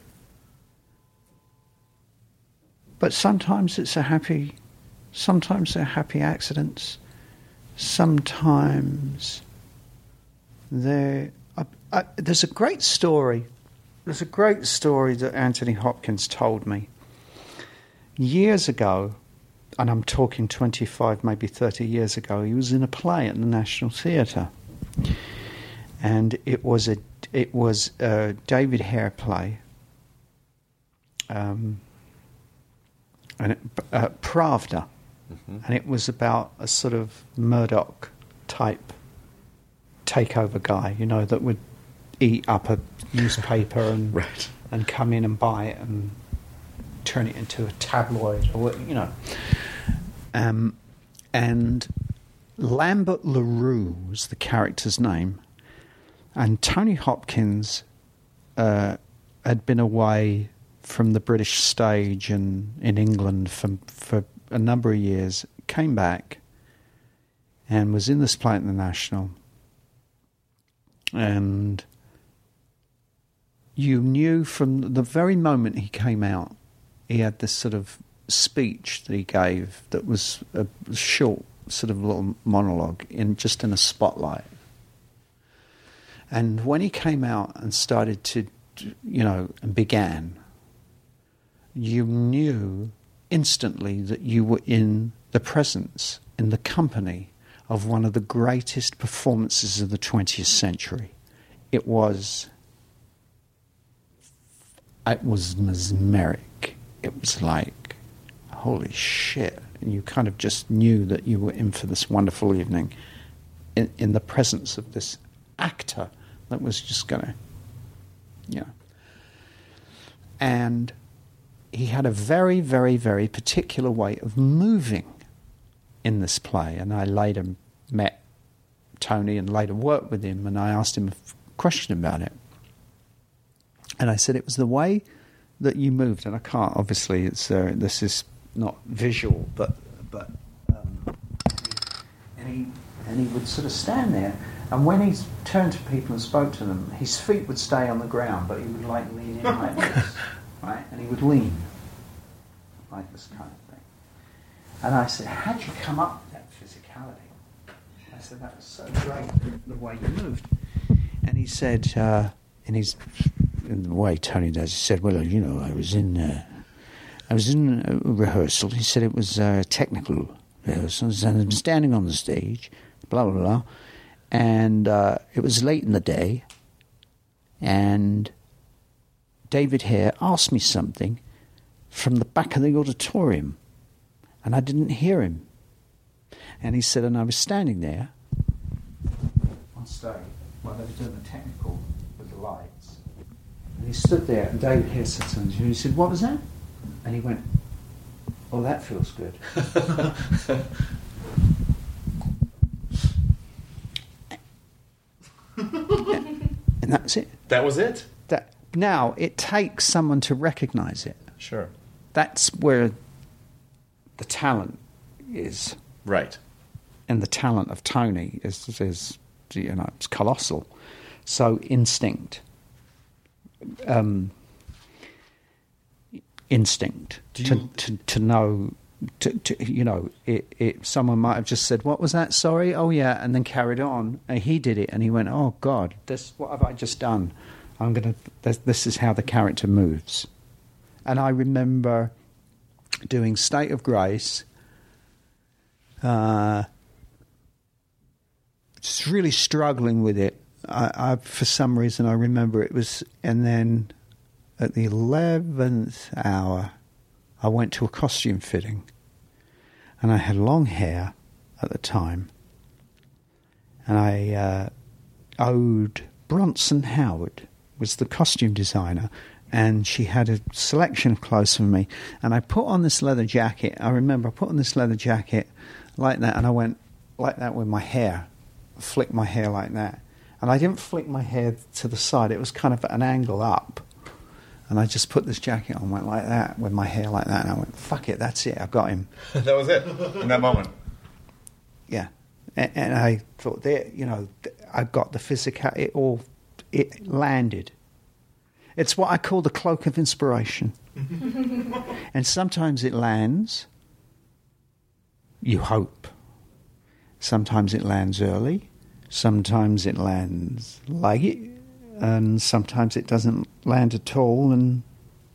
But sometimes they're happy accidents. Sometimes there's a great story. There's a great story that Anthony Hopkins told me years ago, and I'm talking 25, maybe 30 years ago. He was in a play at the National Theatre, and it was a David Hare play, and Pravda. Mm-hmm. And it was about a sort of Murdoch type takeover guy, that would eat up a newspaper and right. and come in and buy it and turn it into a tabloid, or and Lambert LaRue was the character's name, and Tony Hopkins had been away from the British stage and in England for a number of years, came back and was in this play at the National, and you knew from the very moment he came out, he had this sort of speech that he gave that was a short sort of little monologue in a spotlight. And when he came out and started to, and began, you knew instantly that you were in the presence, in the company of one of the greatest performances of the 20th century. It was mesmeric. It was like, holy shit. And you kind of just knew that you were in for this wonderful evening in the presence of this actor that was just going to, And he had a very, very, very particular way of moving in this play. And I later met Tony and later worked with him, and I asked him a question about it. And I said, it was the way that you moved. And I can't, obviously, this is not visual, but and he would sort of stand there. And when he turned to people and spoke to them, his feet would stay on the ground, but he would lean in like this. Right, and he would lean like this kind of thing. And I said, how'd you come up with that physicality? I said, that was so great, the way you moved. And he said, in the way Tony does, he said, well, I was in a rehearsal. He said it was technical rehearsals, and I'm standing on the stage, blah, blah, blah. And it was late in the day, and David Hare asked me something from the back of the auditorium, and I didn't hear him. And he said, and I was standing there on stage, well, they were doing the technical with the lights. And he stood there, and David Hare said something to him, and he said, "What was that?" And he went, "Oh, that feels good." And that's it. That was it? Now, it takes someone to recognise it. Sure. That's where the talent is. Right. And the talent of Tony is it's colossal. So instinct. Instinct to know, someone might have just said, "What was that? Sorry." "Oh yeah," and then carried on. And he did it, and he went, "Oh God, what have I just done? This is how the character moves." And I remember doing State of Grace. Just really struggling with it. I for some reason I remember it was, and then at the 11th hour, I went to a costume fitting, and I had long hair at the time, and I owed Bronson Howard was the costume designer, and she had a selection of clothes for me, and I put on this leather jacket. I remember I put on this leather jacket like that, and I went like that with my hair, flicked my hair like that. And I didn't flick my hair to the side. It was kind of at an angle up. And I just put this jacket on, went like that, with my hair like that. And I went, fuck it, that's it, I've got him. That was it, in that moment. Yeah. And I thought, I got the physical, it landed. It's what I call the cloak of inspiration. And sometimes it lands, you hope. Sometimes it lands early. Sometimes it lands late, and sometimes it doesn't land at all, and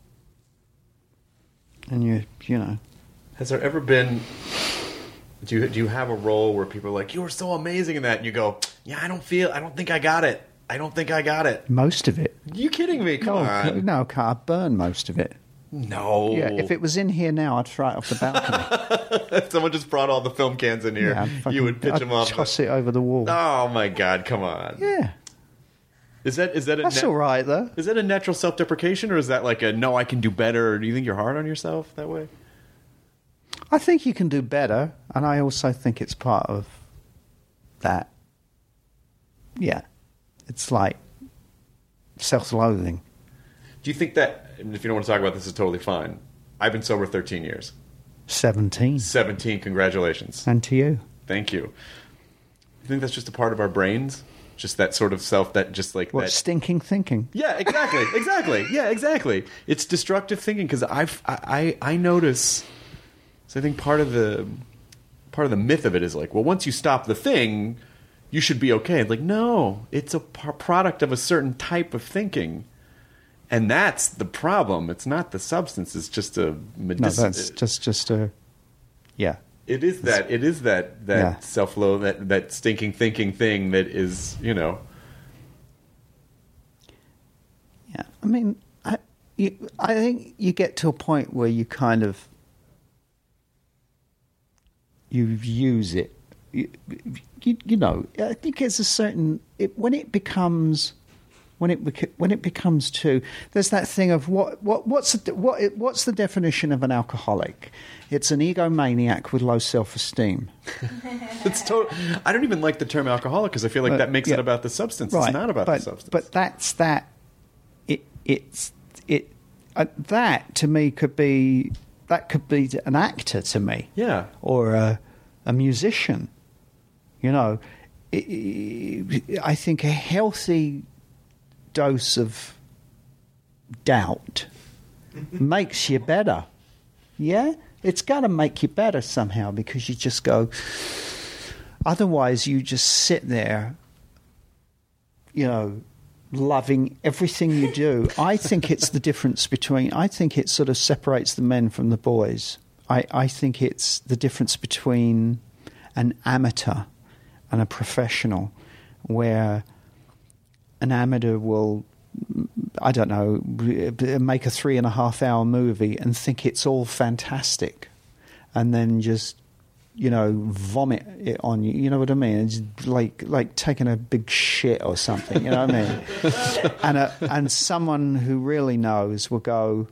you know. Has there ever been? Do you have a role where people are like, "You were so amazing in that," and you go, "Yeah, I don't think I got it. I don't think I got it." Most of it. You kidding me? Come on. No, I burned most of it. No. Yeah, if it was in here now, I'd throw it off the balcony. If someone just brought all the film cans in here, you would pitch them off. Toss it over the wall. Oh my God! Come on. Yeah. Is that That's all right though. Is that a natural self-deprecation, or is that like a no, I can do better? Or do you think you're hard on yourself that way? I think you can do better, and I also think it's part of that. Yeah, it's like self-loathing. Do you think that? If you don't want to talk about this, is totally fine. I've been sober 13 years. 17. 17. Congratulations. And to you. Thank you. You think that's just a part of our brains? Just that sort of self that just like what, that stinking thinking? Yeah, exactly. Yeah, exactly. It's destructive thinking because I notice. So I think part of the myth of it is like, well, once you stop the thing, you should be okay. It's like, no, it's a product of a certain type of thinking. And that's the problem. It's not the substance. It's just a medicinal. No, that's just a. Yeah. It is that. It is that Yeah. self-loath, that stinking thinking thing that is, Yeah. I mean, I think you get to a point where you kind of you use it. You know, I think there's a certain when it becomes too, there's that thing of what's the definition of an alcoholic? It's an egomaniac with low self-esteem. It's total. I don't even like the term alcoholic because I feel like that makes it about the substance. Right. It's not about the substance. But that's that. That to me could be an actor to me. Yeah. Or a musician. You know, I think a healthy dose of doubt makes you better. Yeah? It's got to make you better somehow because you just go... Otherwise, you just sit there, you know, loving everything you do. I think it's the difference between... I think it sort of separates the men from the boys. I think it's the difference between an amateur and a professional, where an amateur will, I don't know, make a 3.5 hour movie and think it's all fantastic, and then just vomit it on you. You know what I mean? It's like taking a big shit or something. You know what I mean? And someone who really knows will go,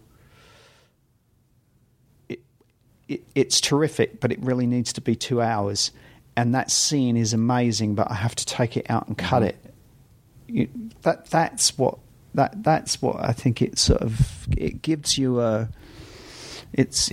it's terrific, but it really needs to be 2 hours. And that scene is amazing, but I have to take it out and cut it. That's what I think it sort of it gives you a. It's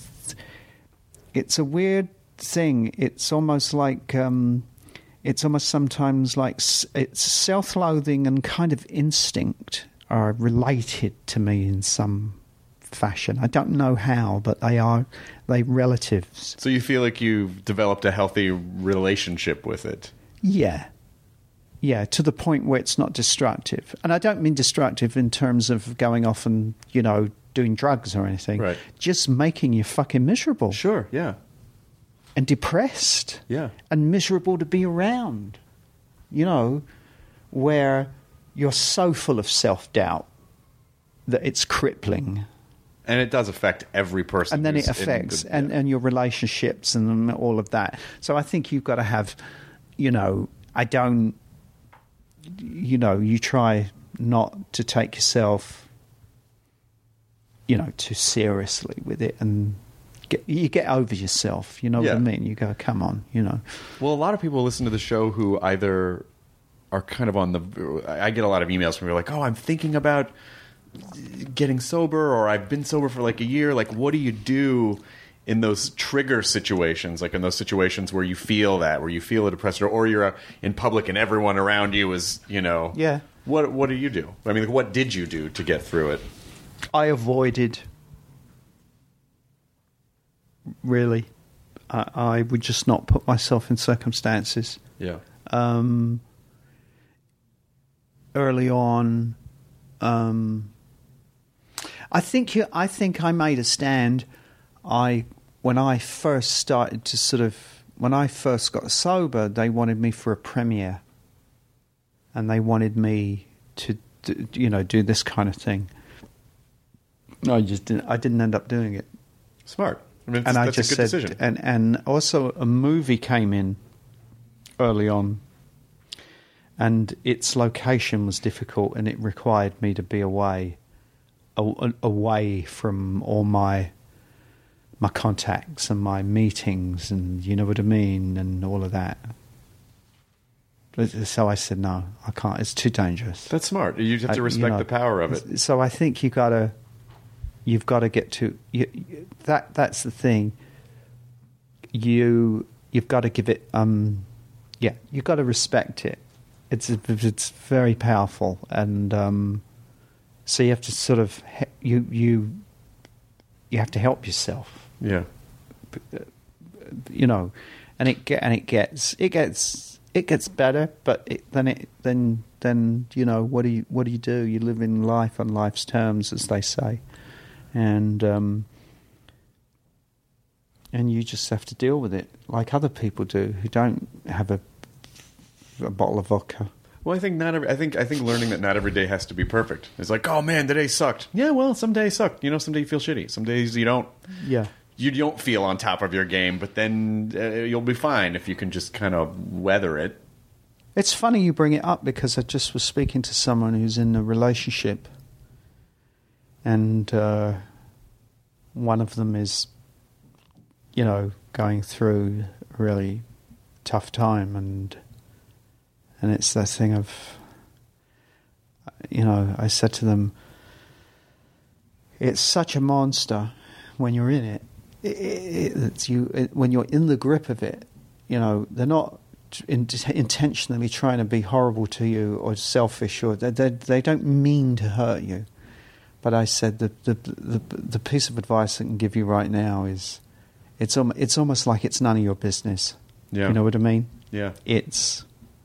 a weird thing. It's almost like it's almost sometimes like it's self-loathing and kind of instinct are related to me in some fashion. I don't know how, but they're relatives. So you feel like you've developed a healthy relationship with it? Yeah, to the point where it's not destructive. And I don't mean destructive in terms of going off and doing drugs or anything. Right. Just making you fucking miserable. Sure, yeah. And depressed. Yeah. And miserable to be around. Where you're so full of self-doubt that it's crippling. And it does affect every person. And then it affects and your relationships and all of that. So I think you've got to have, you try not to take yourself too seriously with it, and you get over yourself. You know what I mean? You go, come on, Well, a lot of people listen to the show who either are kind of on the. I get a lot of emails from people like, "Oh, I'm thinking about getting sober," or "I've been sober for like a year." Like, what do you do in those trigger situations? Like in those situations where you feel a depressed, or you're in public and everyone around you is, Yeah. What do you do? I mean, what did you do to get through it? I avoided. Really, I would just not put myself in circumstances. Yeah. Early on, I think I made a stand. When I first got sober, they wanted me for a premiere, and they wanted me to do this kind of thing. I didn't end up doing it. Smart. I mean, and that's I just a good said, decision. And also a movie came in early on, and its location was difficult, and it required me to be away from all my contacts and my meetings, and you know what I mean, and all of that. So I said, no, I can't. It's too dangerous. That's smart. You have to respect the power of it. So I think you've got to get to that's the thing. You've got to give it. You've got to respect it. It's very powerful, and so you have to sort of you have to help yourself. Yeah. And it gets better, but then what do you do? You live in life on life's terms, as they say, and you just have to deal with it like other people do who don't have a bottle of vodka. Well, I think I think learning that not every day has to be perfect. It's like, oh man, today sucked. Yeah, well, some days suck. Some days you feel shitty. Some days you don't. Yeah. You don't feel on top of your game, but then you'll be fine if you can just kind of weather it. It's funny you bring it up because I just was speaking to someone who's in a relationship, and one of them is, going through a really tough time, and it's that thing of, I said to them, it's such a monster when you're in it. When you're in the grip of it, they're not intentionally trying to be horrible to you or selfish, or they don't mean to hurt you. But I said the piece of advice I can give you right now is it's almost like it's none of your business. Yeah. You know what I mean? Yeah. It's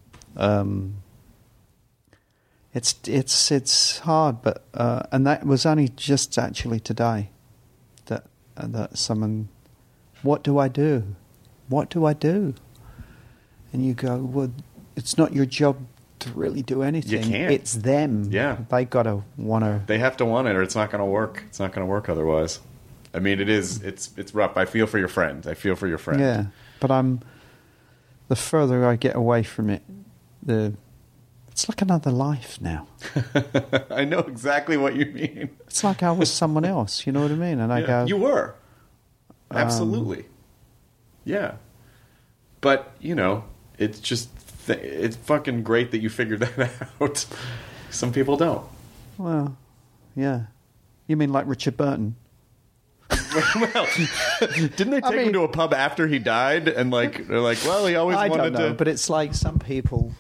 hard, but and that was only just actually today that someone, what do I do? What do I do? And you go, well, it's not your job to really do anything. You can't. It's them. Yeah. They got to want to. They have to want it, or it's not going to work. It's not going to work otherwise. I mean, it's rough. I feel for your friend. Yeah, but the further I get away from it, it's like another life now. I know exactly what you mean. It's like I was someone else, you know what I mean? And I go... You were. Absolutely. Yeah. But, it's just... it's fucking great that you figured that out. Some people don't. Well, yeah. You mean like Richard Burton? Well, didn't they take him to a pub after he died? And they're like, well, he always wanted don't know, to... But it's like some people...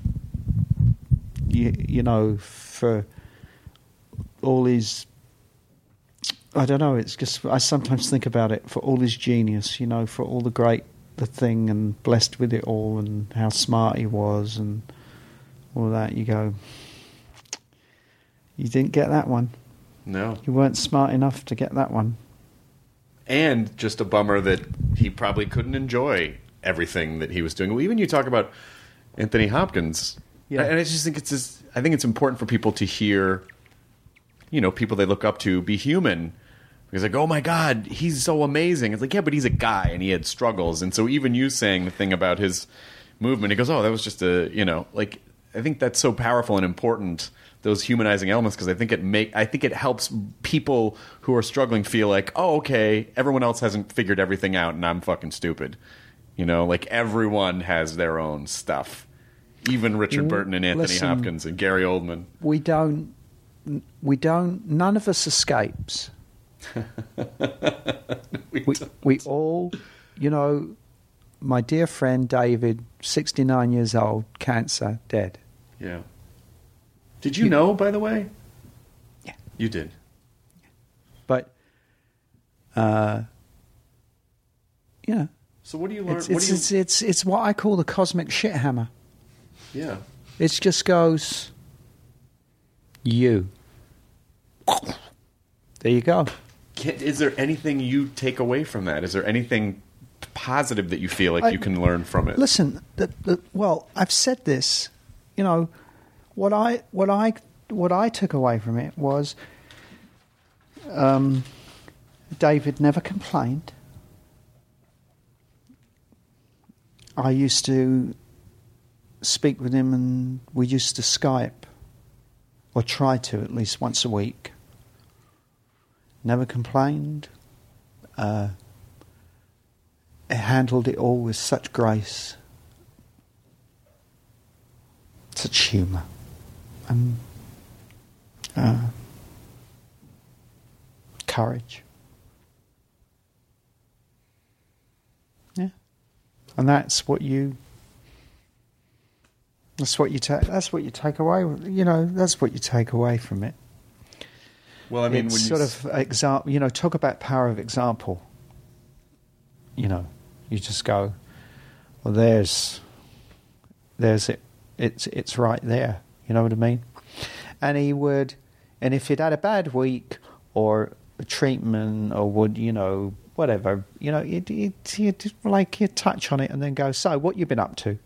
for all his, I don't know, it's just, I sometimes think about it, for all his genius, for all the thing, and blessed with it all, and how smart he was, and all that, you go, you didn't get that one. No. You weren't smart enough to get that one. And just a bummer that he probably couldn't enjoy everything that he was doing. Well, even you talk about Anthony Hopkins... Yeah. And I just think I think it's important for people to hear, people they look up to be human. Because like, oh my God, he's so amazing. It's like, yeah, but he's a guy and he had struggles. And so even you saying the thing about his movement, he goes, oh, that was just I think that's so powerful and important, those humanizing elements, because I think it helps people who are struggling feel like, oh, okay, everyone else hasn't figured everything out and I'm fucking stupid. Like everyone has their own stuff. Even Richard Burton and Anthony Hopkins and Gary Oldman. We don't, none of us escapes. we all, my dear friend David, 69 years old, cancer, dead. Yeah. Did you know, by the way? Yeah. You did. But, So what do you learn? It's what I call the cosmic shit hammer. Yeah. It just goes, you. There you go. Is there anything you take away from that? Is there anything positive that you feel like you can learn from it? Listen, well, I've said this. What I took away from it was David never complained. I used to speak with him, and we used to Skype, or try to at least once a week. Never complained. Handled it all with such grace, such humour, and courage. Yeah, and that's what you take. That's what you take away. That's what you take away from it. Well, I mean, it's example. Talk about power of example. You just go, well, there's it. It's right there. You know what I mean? And he would, and if he'd had a bad week or a treatment or whatever, he'd touch on it and then go, so what you been up to?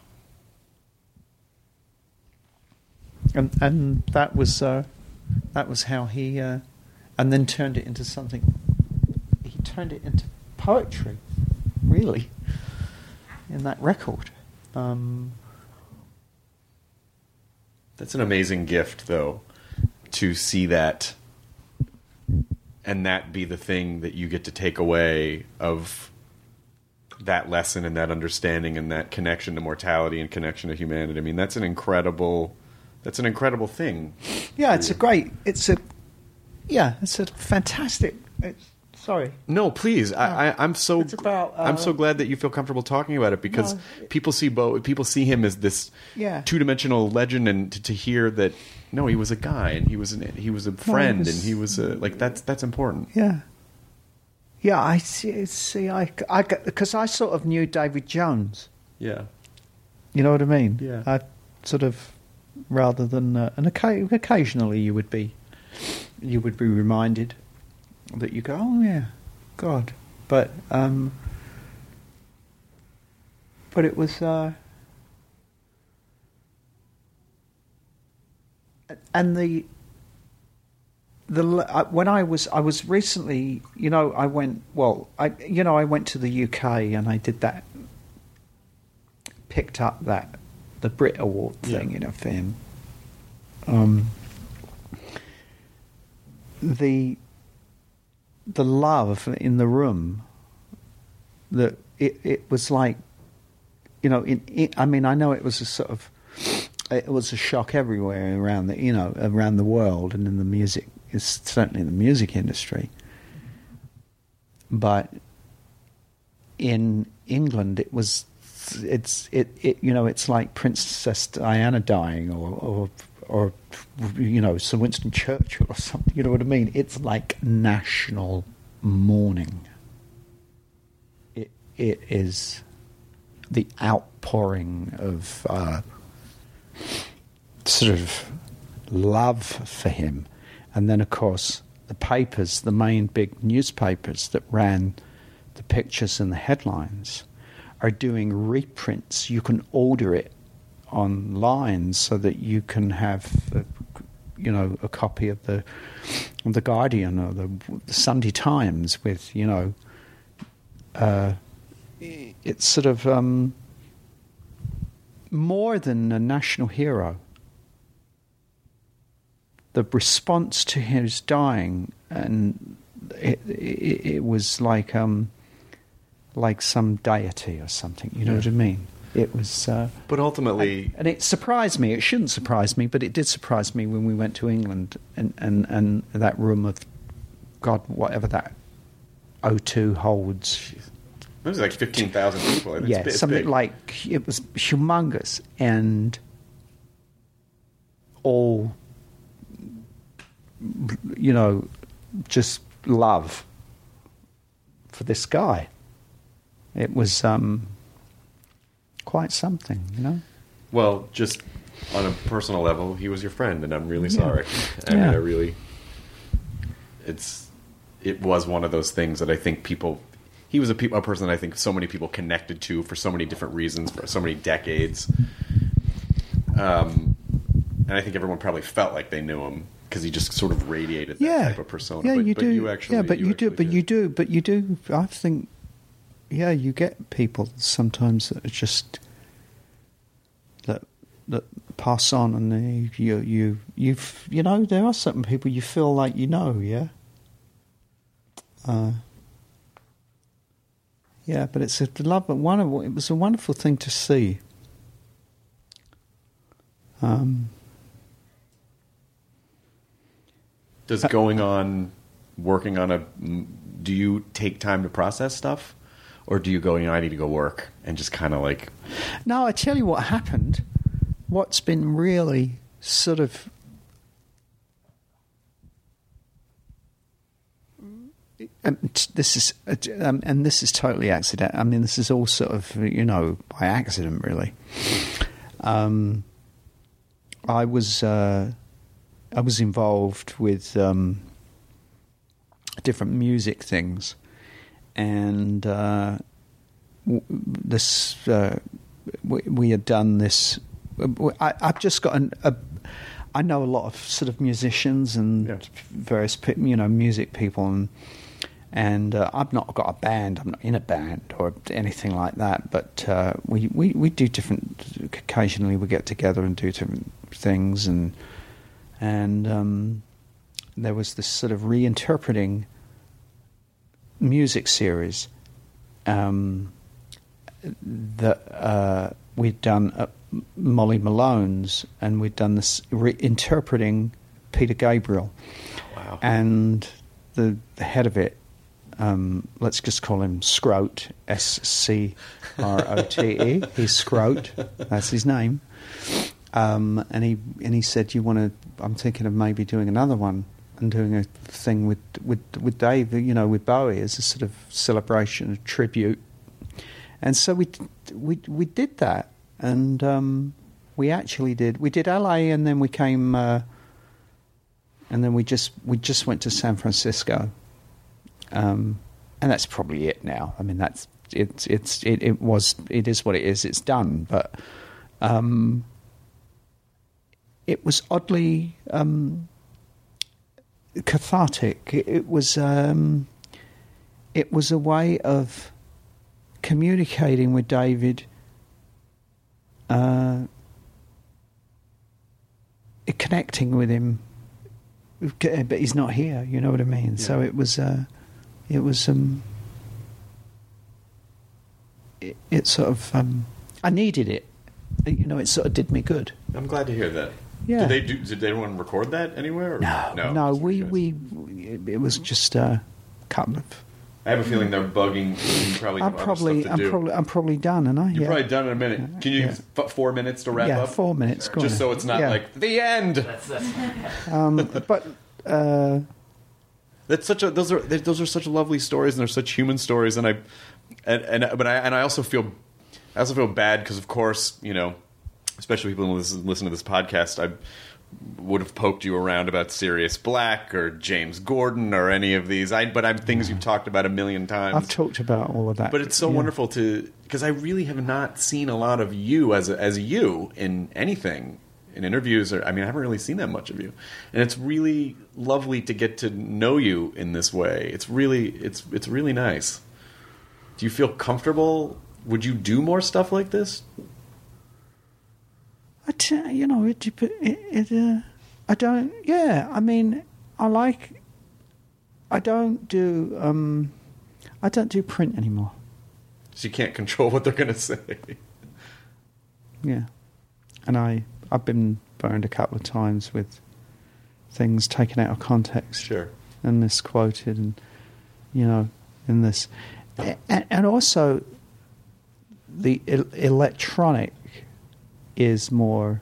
And that was how he, and then turned it into something. He turned it into poetry, really, in that record. That's an amazing gift, though, to see that, and that be the thing that you get to take away of that lesson and that understanding and that connection to mortality and connection to humanity. I mean, that's an incredible thing. Yeah, it's a fantastic. Sorry. No, please. I'm so glad that you feel comfortable talking about it, because people see people see him as this two-dimensional legend, and to hear that he was a guy and he was a friend and he was that's important. Yeah. Yeah, I see. I because I sort of knew David Jones. Yeah. You know what I mean? Yeah. I sort of, rather than and occasionally you would be reminded that you go, oh yeah, God, but it was and when I was recently, I went to the UK and I did that, picked up the Brit Award thing in a film. The love in the room, that it was like, I know it was a sort of, it was a shock everywhere around the world and in the music. It's certainly in the music industry, but in England it's like Princess Diana dying or Sir Winston Churchill or something. You know what I mean? It's like national mourning. It is the outpouring of sort of love for him. And then, of course, the papers, the main big newspapers that ran the pictures and the headlines, are doing reprints. You can order it online so that you can have, a copy of the Guardian or the Sunday Times with, it's sort of more than a national hero. The response to his dying, and it was like some deity or something. You know what I mean? It was. But ultimately, and it surprised me. It shouldn't surprise me, but it did surprise me when we went to England and that room of, God, whatever that O2 holds. It was like 15,000 people. It's something big. Like it was humongous, and all, just love for this guy. It was quite something, Well, just on a personal level, he was your friend, and I'm really sorry. I mean, it was one of those things that I think he was a person that I think so many people connected to for so many different reasons, for so many decades. And I think everyone probably felt like they knew him because he just sort of radiated that type of persona. Yeah, you do. You do. I think, you get people sometimes that are just that pass on, and there are certain people you feel like but it's a love. It was a wonderful thing to see. Does working on do you take time to process stuff? Or do you go, I need to go work, and just kind of like... No, I tell you what happened. What's been really sort of... this is totally accidental. I mean, this is all sort of, by accident, really. I was involved with different music things. And we had done this. I've just got I know a lot of sort of musicians and various music people, and I've not got a band. I'm not in a band or anything like that. But we do different. Occasionally, we get together and do different things, and there was this sort of reinterpreting music series that we'd done at Molly Malone's, and we'd done this interpreting Peter Gabriel. Wow. And the head of it, let's just call him Scrote, Scrote. He's Scrote, that's his name. And he said, I'm thinking of maybe doing another one, and doing a thing with Dave, with Bowie, as a sort of celebration, a tribute. And so we did that, and we did LA, and then we came, and then we just went to San Francisco, and that's probably it now. I mean, it is what it is. It's done, but it was oddly. cathartic. It was a way of communicating with David, connecting with him, but he's not here. You know what I mean? Yeah. So it was sort of I needed it. You know, it sort of did me good. I'm glad to hear that. Yeah. Did anyone record that anywhere? Or? No. It was just a couple of. I have a feeling they're bugging. I'm probably done, and You're probably done in a minute. Can you 4 minutes to wrap up? Yeah, 4 minutes. Go just on. So it's not like the end. But that's such a. Those are such lovely stories, and they're such human stories, and I also feel bad because, of course, you know, especially people who listen to this podcast, I would have poked you around about Sirius Black or James Gordon or any of these. But I'm things you've talked about a million times. I've talked about all of that. But it's so wonderful because I really have not seen a lot of you as you in anything, in interviews. I haven't really seen that much of you, and it's really lovely to get to know you in this way. It's really nice. Do you feel comfortable? Would you do more stuff like this? I don't. Yeah, I mean, I don't do print anymore. So you can't control what they're going to say. Yeah, and I've been burned a couple of times with things taken out of context. Sure. And misquoted, and in this, and also the electronic is more,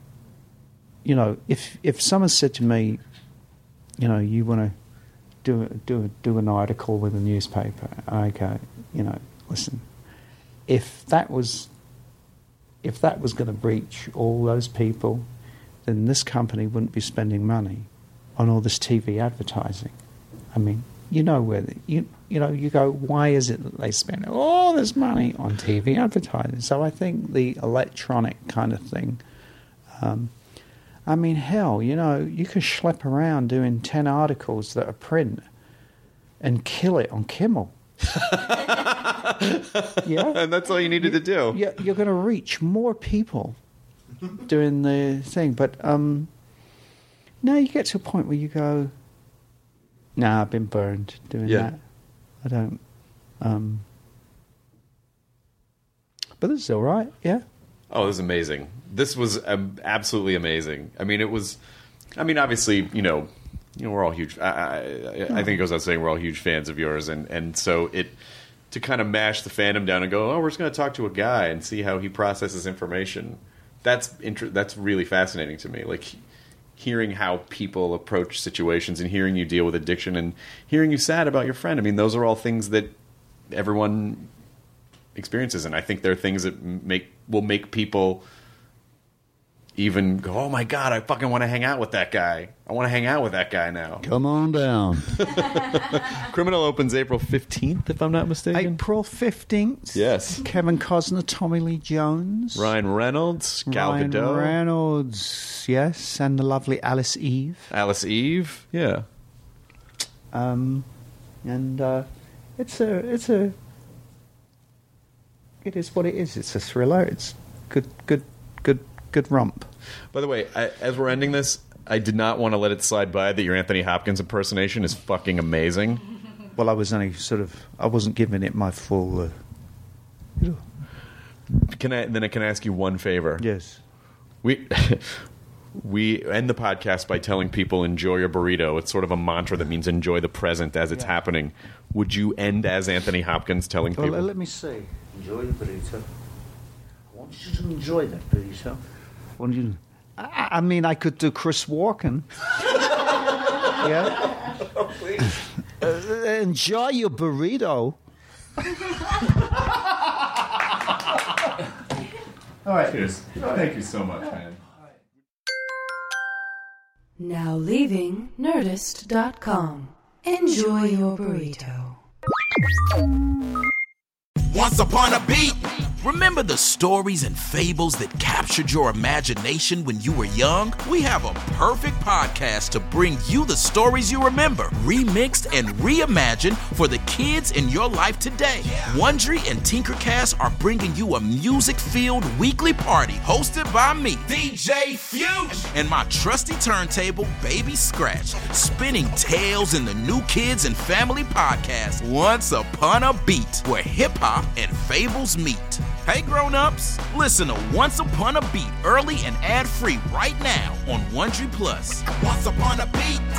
if someone said to me, you want to do an article with a newspaper, I go, listen, if that was going to breach all those people, then this company wouldn't be spending money on all this TV advertising. I mean, you go, why is it that they spend all this money on TV advertising? So I think the electronic kind of thing, hell, you could schlep around doing 10 articles that are print and kill it on Kimmel. Yeah, and that's all you needed to do. Yeah, you're going to reach more people doing the thing. But now you get to a point where you go, nah, I've been burned doing that. I don't. But this is all right, yeah. Oh, this is amazing. This was absolutely amazing. Obviously, we're all huge. I think it goes without saying we're all huge fans of yours, and so to kind of mash the fandom down and go, oh, we're just going to talk to a guy and see how he processes information. That's really fascinating to me. Like, hearing how people approach situations and hearing you deal with addiction and hearing you sad about your friend. Those are all things that everyone experiences, and I think they're things that will make people even go, oh my God, I fucking want to hang out with that guy. I want to hang out with that guy now. Come on down. Criminal opens April 15th, if I'm not mistaken. April 15th. Yes. Kevin Costner, Tommy Lee Jones. Ryan Reynolds, Gal Gadot. Ryan Reynolds, yes, and the lovely Alice Eve. Alice Eve, yeah. And it is what it is. It's a thriller. It's good romp. By the way, as we're ending this, I did not want to let it slide by that your Anthony Hopkins impersonation is fucking amazing. Well, I was only I wasn't giving it my full. Can I ask you one favor? Yes. We end the podcast by telling people enjoy your burrito. It's sort of a mantra that means enjoy the present as it's happening. Would you end as Anthony Hopkins telling people? Well, let me see. Enjoy the burrito. I want you to enjoy that burrito. I could do Chris Walken. Yeah. Oh, please. Enjoy your burrito. All right. Cheers. Thank you so much, man. Now leaving Nerdist.com. Enjoy your burrito. Once upon a beat, Remember the stories and fables that captured your imagination when you were young? We have a perfect podcast to bring you the stories you remember, remixed and reimagined for the kids in your life today. Wondery and Tinkercast are bringing you a music-filled weekly party hosted by me, DJ Fusion, and my trusty turntable, Baby Scratch, spinning tales in the New Kids and Family podcast, Once Upon a Beat, where hip-hop and fables meet. Hey grown-ups, listen to Once Upon a Beat early and ad-free right now on Wondery Plus. Once Upon a Beat.